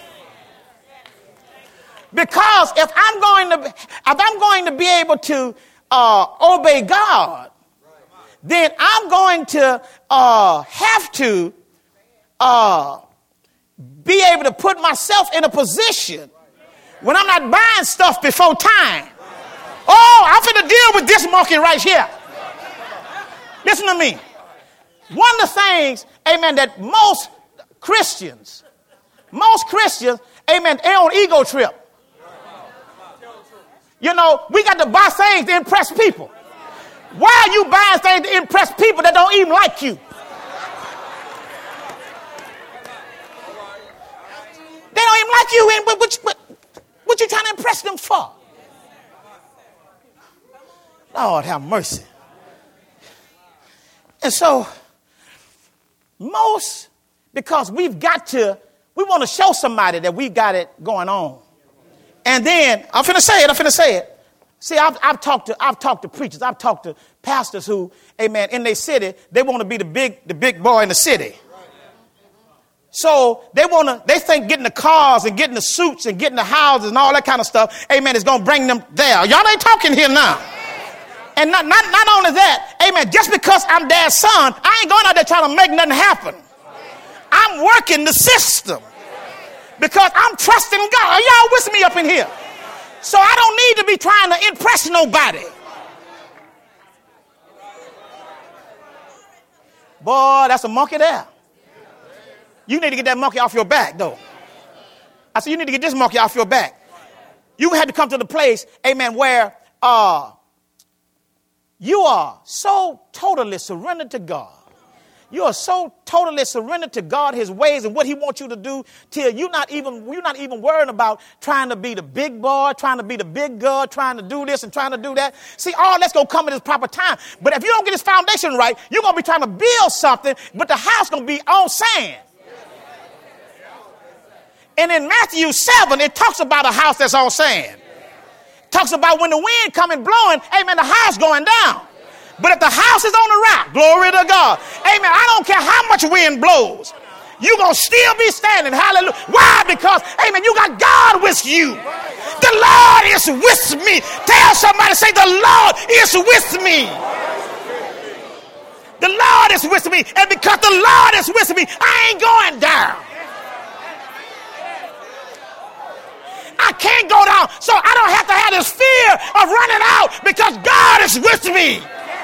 Because if I'm going to, if I'm going to be able to uh, obey God, then I'm going to uh, have to uh, be able to put myself in a position when I'm not buying stuff before time. Oh, I'm finna deal with this monkey right here. Listen to me. One of the things, amen, that most Christians, most Christians, amen, they're on ego trip. You know, we got to buy things to impress people. Why are you buying things to impress people that don't even like you? They don't even like you, and what, what, what, what you trying to impress them for? Lord, have mercy. And so, most, because we've got to, we want to show somebody that we got it going on. And then, I'm finna say it, I'm finna say it. See, I've, I've talked to, I've talked to preachers, I've talked to pastors who, amen, in their city, they want to be the big, the big boy in the city. So they want to, they think getting the cars and getting the suits and getting the houses and all that kind of stuff, amen, is going to bring them there. Y'all ain't talking here now. And not, not, not only that, amen, just because I'm dad's son, I ain't going out there trying to make nothing happen. I'm working the system because I'm trusting God. Are y'all with me up in here? So I don't need to be trying to impress nobody. Boy, that's a monkey there. You need to get that monkey off your back, though. I said, you need to get this monkey off your back. You had to come to the place, amen, where uh, you are so totally surrendered to God. You are so totally surrendered to God, his ways, and what he wants you to do till you're not even, you're not even worrying about trying to be the big boy, trying to be the big girl, trying to do this and trying to do that. See, all that's going to come at its proper time. But if you don't get this foundation right, you're going to be trying to build something, but the house going to be on sand. And in Matthew seven, it talks about a house that's on sand. It talks about when the wind coming blowing, amen, the house going down. But if the house is on the rock, glory to God, amen, I don't care how much wind blows, you're going to still be standing. Hallelujah. Why? Because, amen, you got God with you. The Lord is with me. Tell somebody, say, the Lord is with me. The Lord is with me. And because the Lord is with me, I ain't going down. I can't go down, so I don't have to have this fear of running out because God is with me.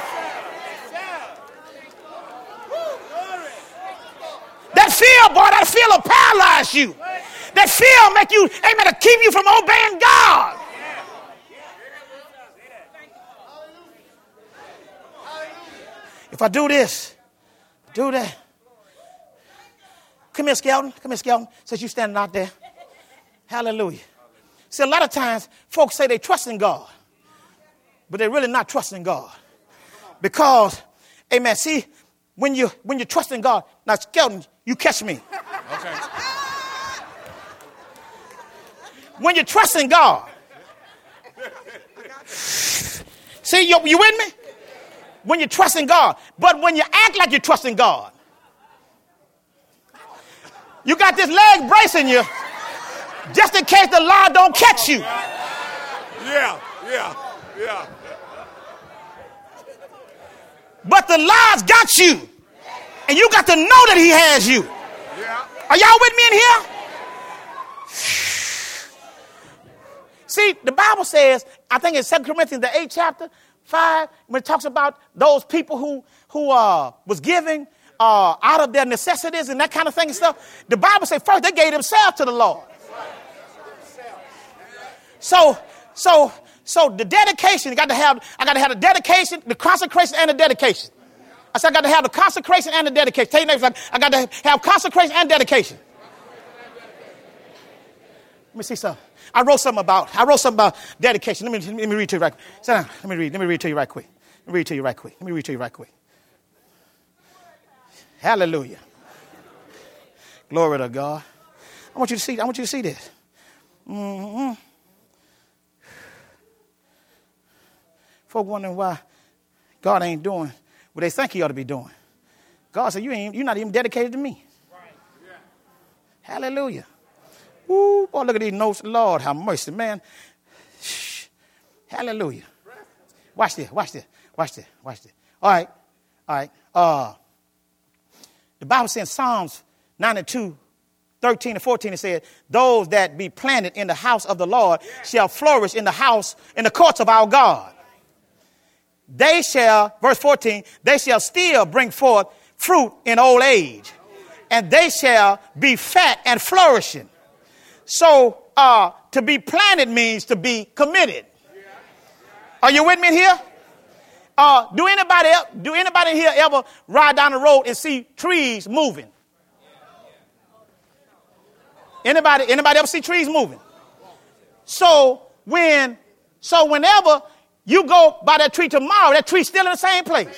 That fear, boy, that fear will paralyze you. That fear will make you, amen, to keep you from obeying God. If I do this, do that. Come here, Skelton. Come here, Skelton. Since you're standing out there. Hallelujah. See, a lot of times folks say they trust in God, but they're really not trusting God. Because, amen, see, when you when you trust in God, now, Skelton, you catch me.
Okay.
When you trust in God, see, you, you with me? When you trust in God, but when you act like you trust in God, you got this leg bracing you just in case the law don't catch you.
Yeah, yeah, yeah.
But the law's got you, and you got to know that he has you.
Yeah.
Are y'all with me in here? See, the Bible says, I think in Second Corinthians, the eighth chapter, five, when it talks about those people who who uh, was giving uh, out of their necessities and that kind of thing and stuff, the Bible says first they gave themselves to the Lord. So, so, so the dedication, you got to have, I got to have the dedication, the consecration, and the dedication. I said I got to have the consecration and the dedication. Tell your neighbors, like, I got to have consecration and dedication. Let me see something. I wrote something about, I wrote something about dedication. Let me, let me read to you right quick. Sit down. Let me read. Let me read to you right quick. Let me read to you right quick. Let me read to you right quick. Hallelujah. Glory to God. I want you to see, I want you to see this. Mm-hmm. Folk wondering why God ain't doing what they think he ought to be doing. God said, you ain't, you're not even dedicated to me. Right. Yeah. Hallelujah. Ooh, boy, look at these notes. Lord, have mercy, man. Shh. Hallelujah. Watch this, watch this, watch this, watch this. All right, all right. Uh, the Bible says in Psalms ninety-two, thirteen and fourteen, it said, those that be planted in the house of the Lord shall flourish in the house, in the courts of our God. They shall, verse fourteen, they shall still bring forth fruit in old age, and they shall be fat and flourishing. So uh, to be planted means to be committed. Are you with me here? Uh, do anybody else, do anybody here ever ride down the road and see trees moving? Anybody, anybody ever see trees moving? So when, so whenever you go by that tree tomorrow, that tree's still in the same place.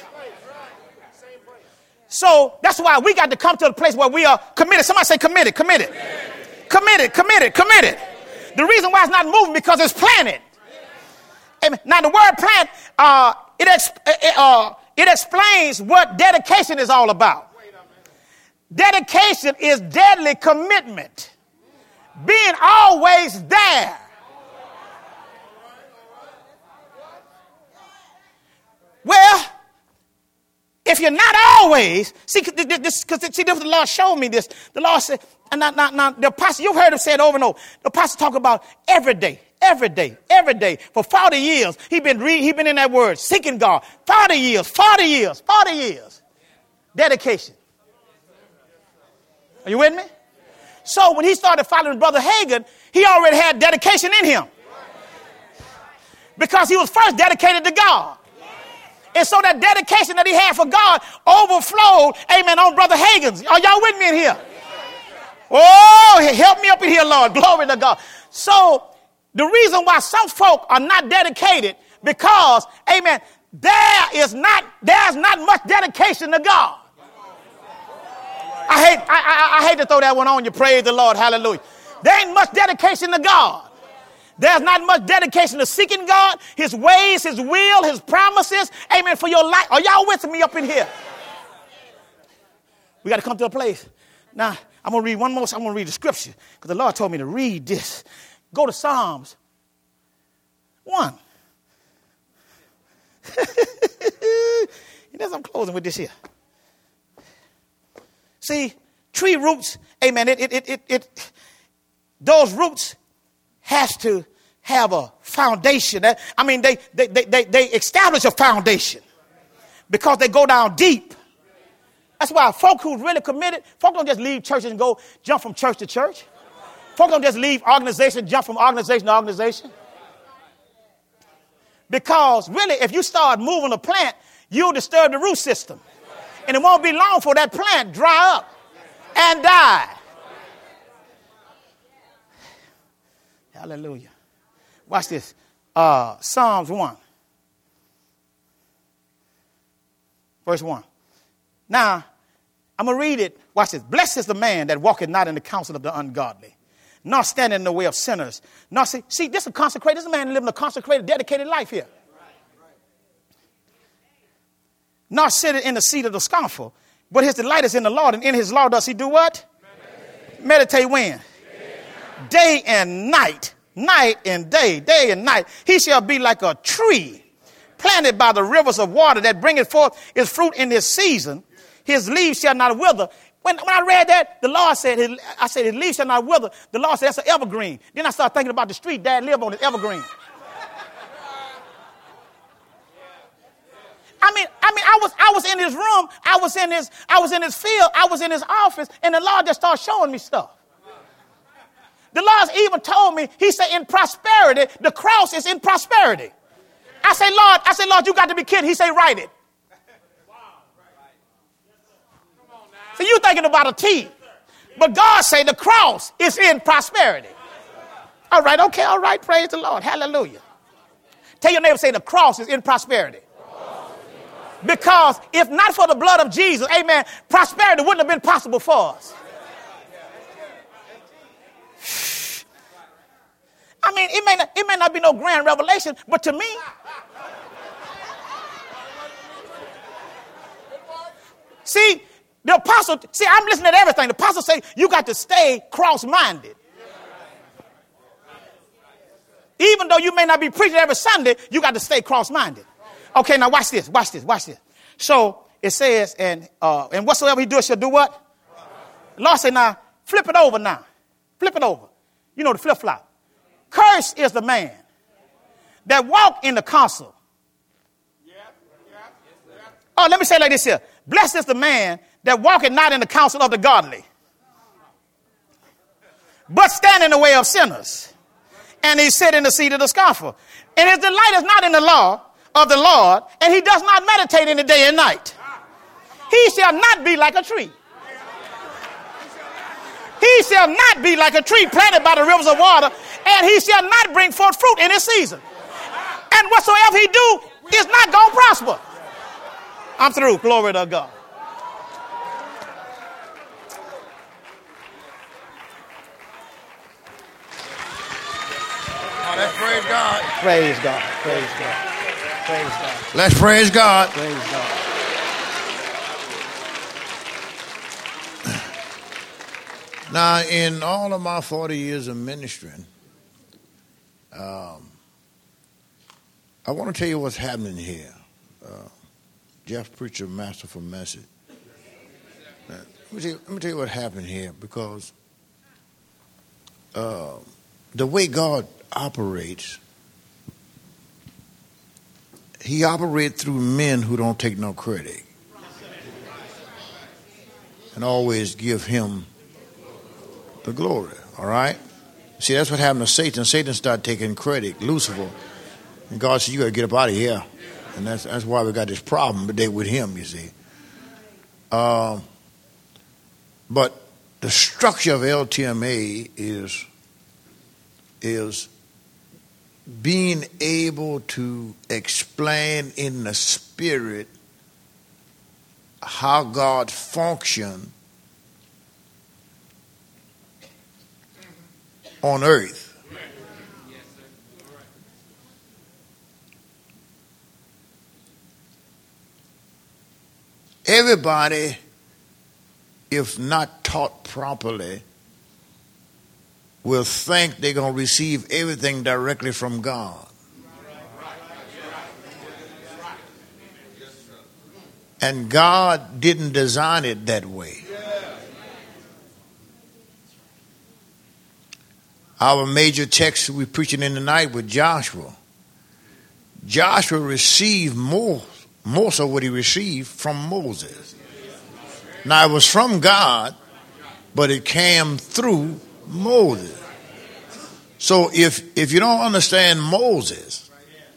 So that's why we got to come to the place where we are committed. Somebody say committed, committed, committed, committed, committed. The reason why it's not moving because it's planted. Amen. Now the word plant, uh, it, exp- uh, it explains what dedication is all about. Dedication is deadly commitment. Being always there. Well, if you're not always, see, this, because see, this, the Lord showed me this. The Lord said, and now, now, now, the apostle, you've heard him say it over and over. The apostle talk about every day, every day, every day. For forty years, he been read, he been in that word, seeking God. forty years, forty years, forty years. dedication. Are you with me? So when he started following Brother Hagin, he already had dedication in him. Because he was first dedicated to God. And so that dedication that he had for God overflowed, amen, on Brother Hagin's. Are y'all with me in here? Oh, help me up in here, Lord. Glory to God. So the reason why some folk are not dedicated, because, amen, there is not, there's not much dedication to God. I hate, I, I, I hate to throw that one on you. Praise the Lord. Hallelujah. There ain't much dedication to God. There's not much dedication to seeking God, his ways, his will, his promises. Amen. For your life. Are y'all with me up in here? We got to come to a place. Now, I'm going to read one more. I'm going to read the scripture because the Lord told me to read this. Go to Psalms one. And as I'm closing with this here. See, tree roots, amen, it, it, it, it, it, those roots has to have a foundation. I mean, they, they, they, they, they establish a foundation because they go down deep. That's why folk who's really committed, folk don't just leave churches and go jump from church to church. Folk don't just leave organization, jump from organization to organization. Because really, if you start moving a plant, you'll disturb the root system. And it won't be long for that plant dry up and die. Hallelujah. Watch this. Uh, Psalms one. Verse one. Now, I'm going to read it. Watch this. Blessed is the man that walketh not in the counsel of the ungodly, nor standing in the way of sinners. Nor see, see, this is a consecrated. This is a man living a consecrated, dedicated life here. Not sitting in the seat of the scornful, but his delight is in the Lord, and in his law does he do what? Meditate, Meditate when? Day and night. Night and day, day and night. He shall be like a tree planted by the rivers of water that bringeth forth his fruit in his season. His leaves shall not wither. When, when I read that, the Lord said, his, I said, his leaves shall not wither. The Lord said, that's an evergreen. Then I started thinking about the street Dad lived on, is evergreen. I mean, I mean, I was, I was in his room. I was in his, I was in his field. I was in his office, and the Lord just started showing me stuff. The Lord even told me, he said, in prosperity, the cross is in prosperity. I say, Lord, I say, Lord, you got to be kidding. He say, write it. So you're thinking about a T. But God say the cross is in prosperity. All right, okay, all right, praise the Lord. Hallelujah. Tell your neighbor, say the cross is in prosperity. Because if not for the blood of Jesus, amen, prosperity wouldn't have been possible for us. I mean, it may not, it may not be no grand revelation, but to me, see, the apostle, see, I'm listening to everything. The apostle say you got to stay cross-minded. Even though you may not be preaching every Sunday, you got to stay cross-minded. Okay, now watch this, watch this, watch this. So it says, and uh, and whatsoever he doeth shall do what? The Lord said, now, flip it over now. Flip it over. You know the flip-flop. Cursed is the man that walk in the counsel. Oh, let me say it like this here. Blessed is the man that walketh not in the counsel of the godly, but stand in the way of sinners. And he sit in the seat of the scornful. And his delight is not in the law of the Lord, and he does not meditate in the day and night. He shall not be like a tree. He shall not be like a tree planted by the rivers of water, and he shall not bring forth fruit in his season. And whatsoever he do is not going to prosper. I'm through. Glory to God.
Oh, let's praise God.
Praise God. Praise God. Praise God.
Let's praise God.
Praise God.
Now, in all of my forty years of ministering, um, I want to tell you what's happening here. Uh, Jeff preached a masterful message. Now, let, me tell you, let me tell you what happened here, because uh, the way God operates, he operates through men who don't take no credit. and always give him the glory. All right? See, that's what happened to Satan. Satan started taking credit, Lucifer. And God said, you got to get up out of here. And that's that's why we got this problem today with him, you see. Um, but the structure of L T M A is, is being able to explain in the spirit how God functions on earth. Everybody, if not taught properly, will think they're going to receive everything directly from God. And God didn't design it that way. Our major text we're preaching in the night with Joshua. Joshua received more, more so what he received from Moses. Now it was from God, but it came through Moses. So if if you don't understand Moses,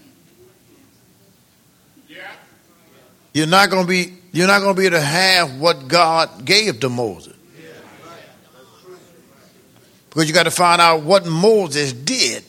you're not going to be you're not going to be able to have what God gave to Moses. Because you got to find out what Moses did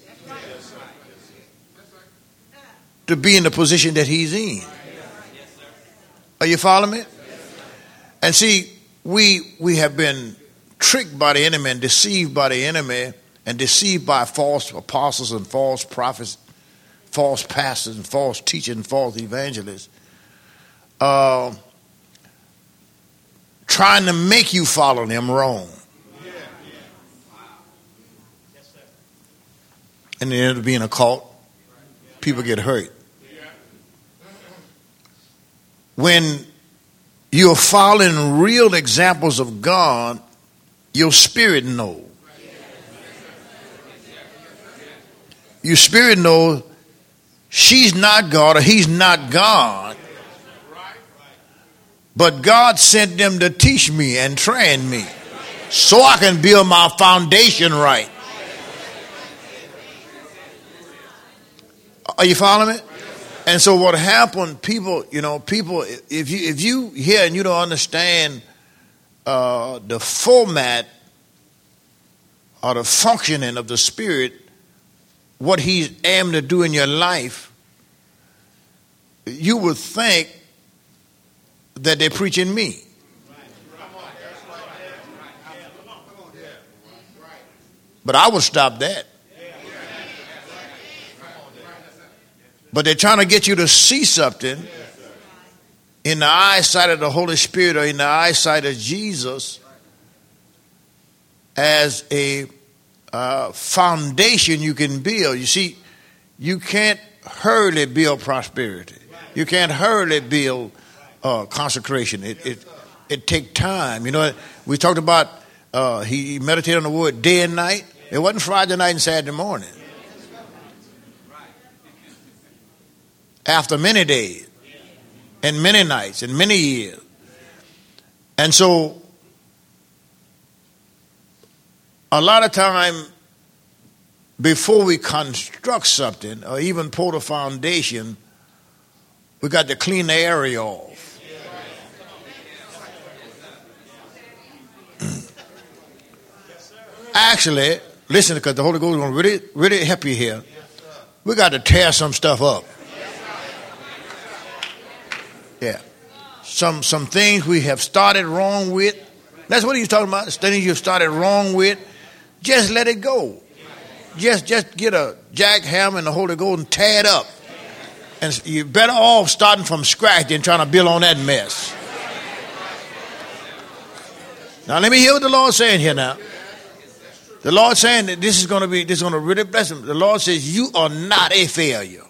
to be in the position that he's in. Are you following me? And see, we we have been tricked by the enemy and deceived by the enemy and deceived by false apostles and false prophets, false pastors and false teachers and false evangelists, uh, trying to make you follow them wrong. And it ends up being a cult. People get hurt. When you're following real examples of God, your spirit knows. Your spirit knows she's not God or he's not God. But God sent them to teach me and train me so I can build my foundation right. Are you following me? And so what happened, people, you know, people, if you if you hear and you don't understand uh, the format or the functioning of the Spirit, what he's aimed to do in your life, you would think that they're preaching me. But I would stop that. But they're trying to get you to see something in the eyesight of the Holy Spirit or in the eyesight of Jesus as a uh, foundation you can build. You see, you can't hurriedly build prosperity. You can't hurriedly build uh, consecration. It it it takes time. You know, we talked about uh, he meditated on the word day and night. It wasn't Friday night and Saturday morning. After many days and many nights and many years. And so a lot of time before we construct something or even pour the foundation, we got to clean the area off. Actually, listen, because the Holy Ghost is going to really, really help you here. We got to tear some stuff up. Yeah. Some some things we have started wrong with. That's what he's talking about. Things you've started wrong with. Just let it go. Just just get a jackhammer and the Holy Ghost and tear it up. And you're better off starting from scratch than trying to build on that mess. Now let me hear what the Lord's saying here now. The Lord's saying that this is going to be, this is going to really bless him. The Lord says you are not a failure.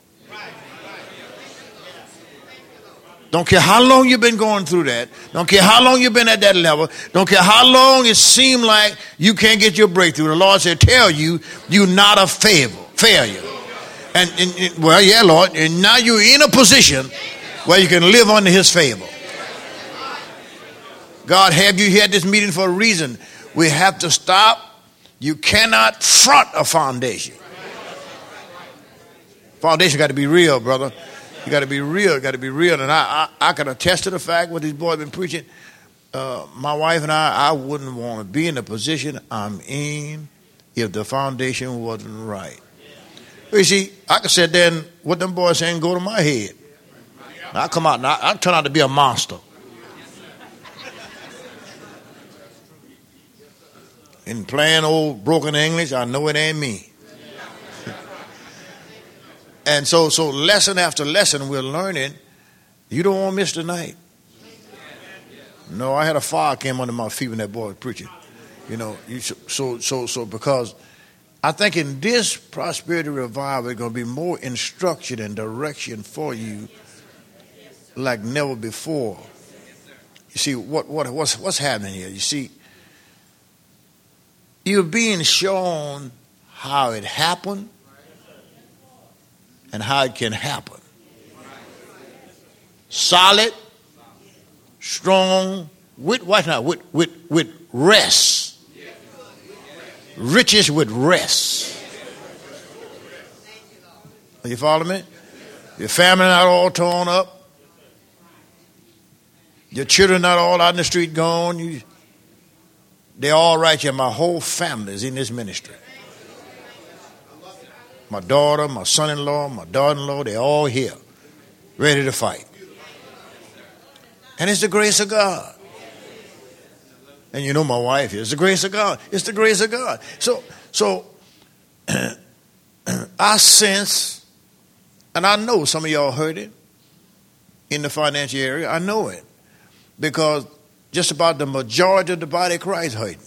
Don't care how long you've been going through that. Don't care how long you've been at that level. Don't care how long it seemed like you can't get your breakthrough. The Lord said, tell you, you're not a fail, failure. And, and, and, well, yeah, Lord. And now you're in a position where you can live under his favor. God had you here at this meeting for a reason. We have to stop. You cannot front a foundation. Foundation got to be real, brother. You got to be real. Got to be real. And I, I, I can attest to the fact what these boys been preaching. Uh, my wife and I, I wouldn't want to be in the position I'm in if the foundation wasn't right. You see, I could sit there and what them boys saying go to my head. I come out and I, I turn out to be a monster. In plain old broken English, I know it ain't me. And so, so lesson after lesson we're learning. You don't want to miss tonight. No, I had a fire came under my feet when that boy was preaching. You know, you, so so so because I think in this prosperity revival, there's going to be more instruction and direction for you like never before. You see what what what's what's happening here? You see, you're being shown how it happened and how it can happen. Solid. Strong with what now? With with with rest. Riches with rest. Are you following me? Your family not all torn up. Your children not all out in the street gone. You, they're all right here. My whole family is in this ministry. My daughter, my son-in-law, my daughter-in-law, they're all here, ready to fight. And it's the grace of God. And you know my wife is the grace of God. It's the grace of God. So, so I sense, and I know some of y'all heard it in the financial area. I know it because just about the majority of the body of Christ hurting.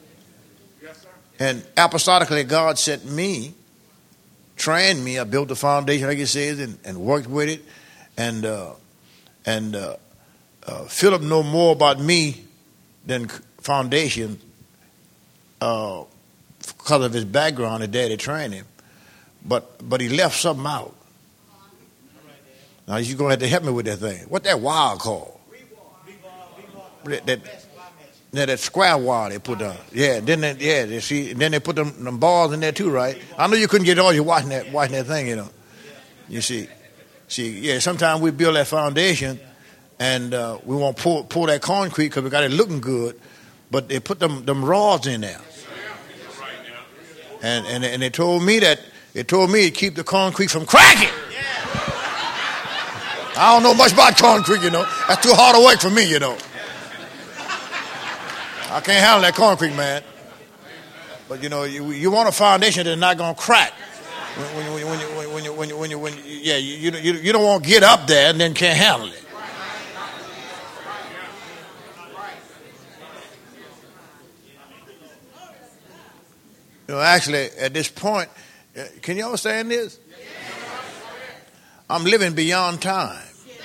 And apostolically, God sent me, trained me. I built the foundation, like it says, and, and worked with it, and uh, and. Uh, Uh, Philip know more about me than foundation uh, because of his background. His daddy trained him, but but he left something out. Now you're gonna have to help me with that thing. What that wire called? That that, that, that square wire they put down. Yeah, then they, yeah, they see. Then they put them, them bars in there too, right? I know you couldn't get all you watching that watching that thing, you know. You see, see, yeah. Sometimes we build that foundation. And uh, we won't pour, pour that concrete because we got it looking good. But they put them, them rods in there. And, and and they told me that, they told me to keep the concrete from cracking. I don't know much about concrete, you know. That's too hard to work for me, you know. I can't handle that concrete, man. But, you know, you, you want a foundation that's not going to crack. When you, when you, when you, when you, when you, when you, yeah, you, you, you don't want to get up there and then can't handle it. You know, actually, at this point, can you understand this? I'm living beyond time.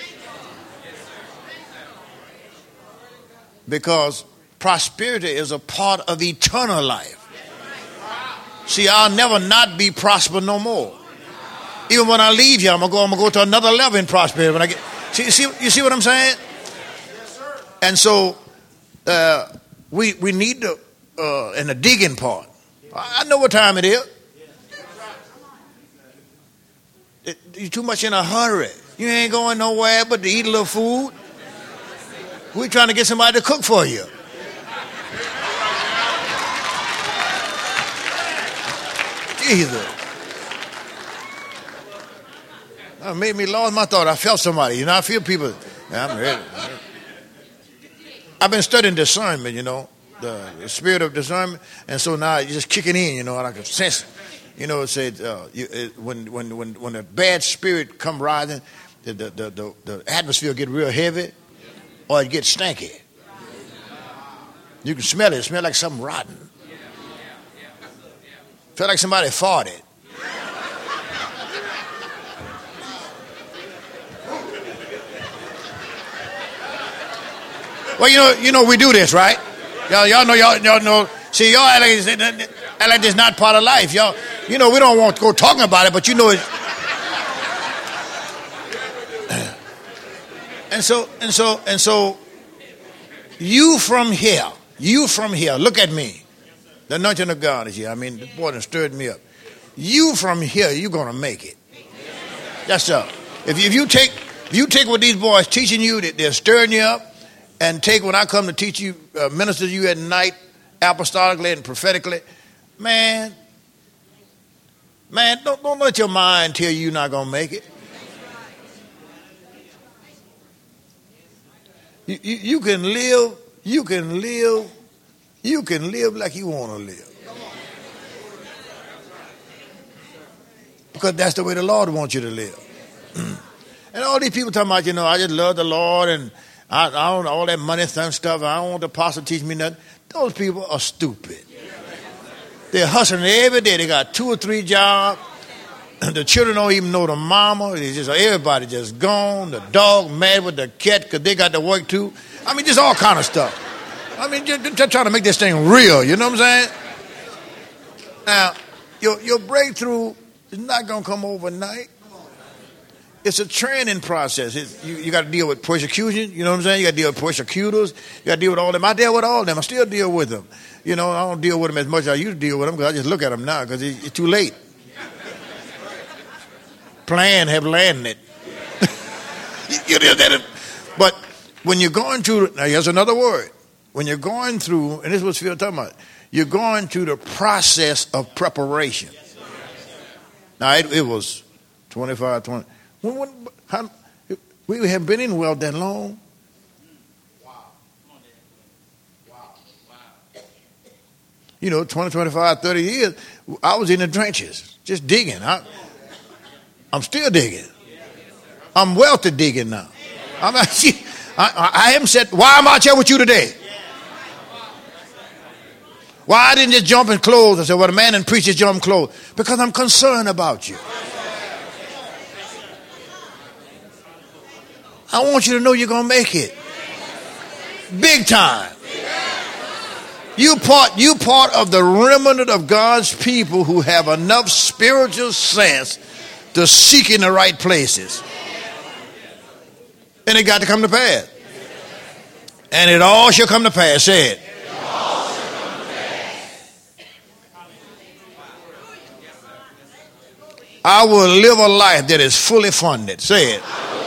Because prosperity is a part of eternal life. See, I'll never not be prosperous no more. Even when I leave here, I'm gonna go. I'm gonna go to another level in prosperity. When I get, see, see, you see what I'm saying? And so, uh, we we need to uh, in the digging part. I know what time it is. It, you're too much in a hurry. You ain't going nowhere but to eat a little food. We're trying to get somebody to cook for you. Jesus. That made me lost my thought. I felt somebody. You know, I feel people. I'm ready. I've been studying discernment, you know. The, the spirit of discernment, and so now you're just kicking in, you know, and I can sense, you know, it said uh, you, it, when when when when a bad spirit come rising, the the, the the the atmosphere get real heavy, or it gets stanky. You can smell it. It smells like something rotten. Feel like somebody farted. Well, you know, you know, we do this, right? Y'all, y'all know, y'all, y'all know. See, y'all act like, act like this not part of life. Y'all, you know, we don't want to go talking about it, but you know it. And so, and so, and so, You from here. You from here. Look at me. The anointing of God is here. I mean, the boy done stirred me up. You from here, you're going to make it. That's up. If you, if you take if you take what these boys teaching you, that they're stirring you up, and take when I come to teach you, uh, minister to you at night, apostolically and prophetically, man, man, don't, don't let your mind tell you you're not going to make it. You, you, you can live, you can live, you can live like you want to live. Because that's the way the Lord wants you to live. And all these people talking about, you know, I just love the Lord and I, I don't all that money stuff. I don't want the apostle to teach me nothing. Those people are stupid. They're hustling every day. They got two or three jobs. The children don't even know the mama. It's just everybody just gone. The dog mad with the cat because they got to work too. I mean, just all kind of stuff. I mean, just, just trying to make this thing real. You know what I'm saying? Now, your your breakthrough is not going to come overnight. It's a training process. It's, you you got to deal with persecution. You know what I'm saying? You got to deal with persecutors. You got to deal with all them. I deal with all of them. I still deal with them. You know, I don't deal with them as much as I used to deal with them because I just look at them now because it's, it's too late. Plan have landed. you know, that, but when you're going through, now here's another word. When you're going through, and this is what Phil talking about, you're going through the process of preparation. Now it, it was twenty-five, twenty. When, when, how, we haven't been in well that long. Wow. Wow. Wow. You know, twenty, twenty-five, thirty years, I was in the trenches, just digging. I, I'm still digging. I'm well to digging now. I'm, I, I, I haven't said, why am I out here with you today? Why I didn't just jump in clothes? I said, well, the man and preachers jump in clothes. Because I'm concerned about you. I want you to know you're going to make it. Big time. You part, you part of the remnant of God's people who have enough spiritual sense to seek in the right places. And it got to come to pass. And it all shall come to pass. Say it. I will live a life that is fully funded. Say it.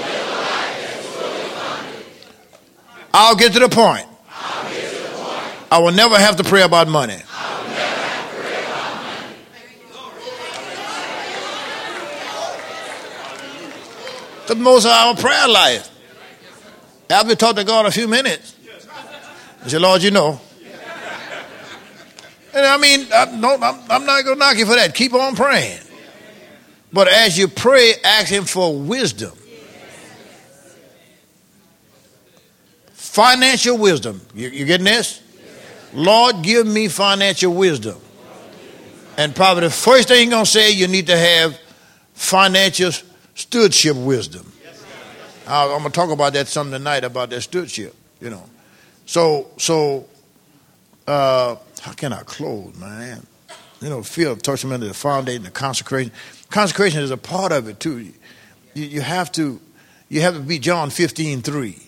I'll get to the point. I'll get to the point. I will never have to pray about money. I will never have to pray about money. The most of our prayer life. After we talk to God a few minutes, I say, Lord, you know. And I mean, I, no, I'm, I'm not going to knock you for that. Keep on praying. But as you pray, ask him for wisdom. Financial wisdom. You, you getting this? Lord, give me financial wisdom. And probably the first thing you're going to say, you need to have financial stewardship wisdom. I'm going to talk about that some tonight, about that stewardship, you know. So, so uh, how can I close, man? You know, Phil touched me into the foundation, the consecration. Consecration is a part of it, too. You, you have to you have to be John fifteen three.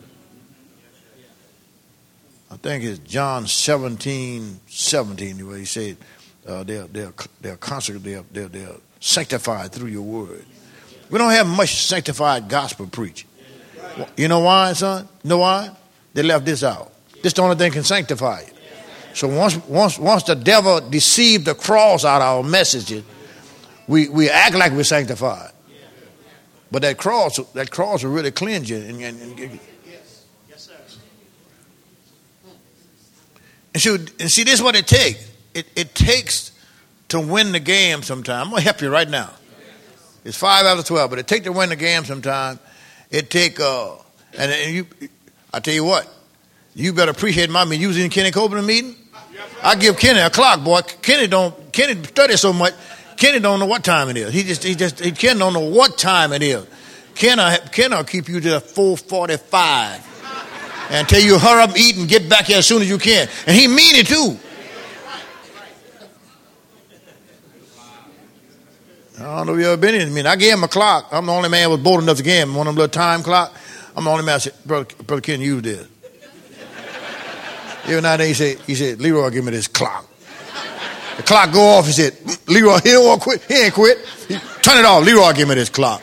I think it's John seventeen seventeen, the way he said, uh, they're, they're, they're consecrated, they're, they're, they're sanctified through your word. We don't have much sanctified gospel preaching. You know why, son? You know why? They left this out. This is the only thing can sanctify you. So once once once the devil deceived the cross out of our messages, we, we act like we're sanctified. But that cross, that cross will really cleanse you. And, and, and, and, so, and see, this is what it takes. It, it takes to win the game sometime. I'm going to help you right now. It's five after twelve, but it takes to win the game sometime. It take, uh, and, and you, I tell you what, you better appreciate my me using Kenny Copeland meeting. I give Kenny a clock, boy. Kenny don't, Kenny studies so much. Kenny don't know what time it is. He just, he just, he Kenny don't know what time it is. Kenny, Kenny will keep you to four forty-five and tell you hurry up, eat, and get back here as soon as you can. And he mean it too. I don't know if you ever been in. I mean, I gave him a clock. I'm the only man who was bold enough to give him one of them little time clock. I'm the only man that said, brother, brother Kenny, use this. Every now and then he said, he said, Leroy, give me this clock. The clock go off. He said, Leroy, he don't want to quit. He ain't quit. He, Turn it off. Leroy, give me this clock.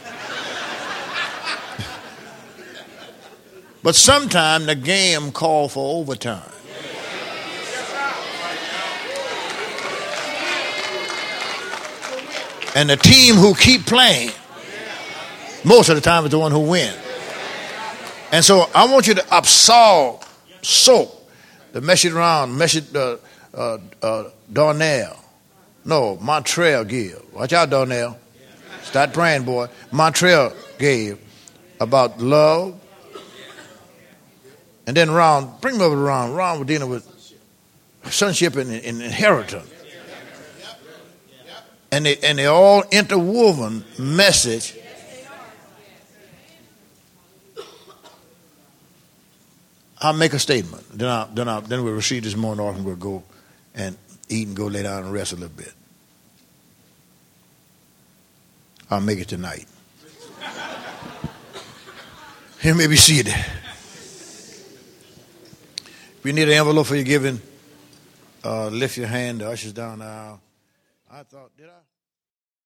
But sometime the game called for overtime. And the team who keep playing, most of the time is the one who wins. And so I want you to absolve, soak the message around, message uh, uh, uh, Darnell. No, Montreal gave. Watch out, Darnell. Start praying, boy. Montreal gave about love. And then Ron, bring me over to Ron. Ron was dealing with sonship and, and inheritance. And they, and they all interwoven message. I'll make a statement. Then I then I then we'll receive this morning off and we'll go and eat and go lay down and rest a little bit. I'll make it tonight. Here may be seated. If you need an envelope for your giving, uh, lift your hand. The ushers down the aisle. I thought, did I?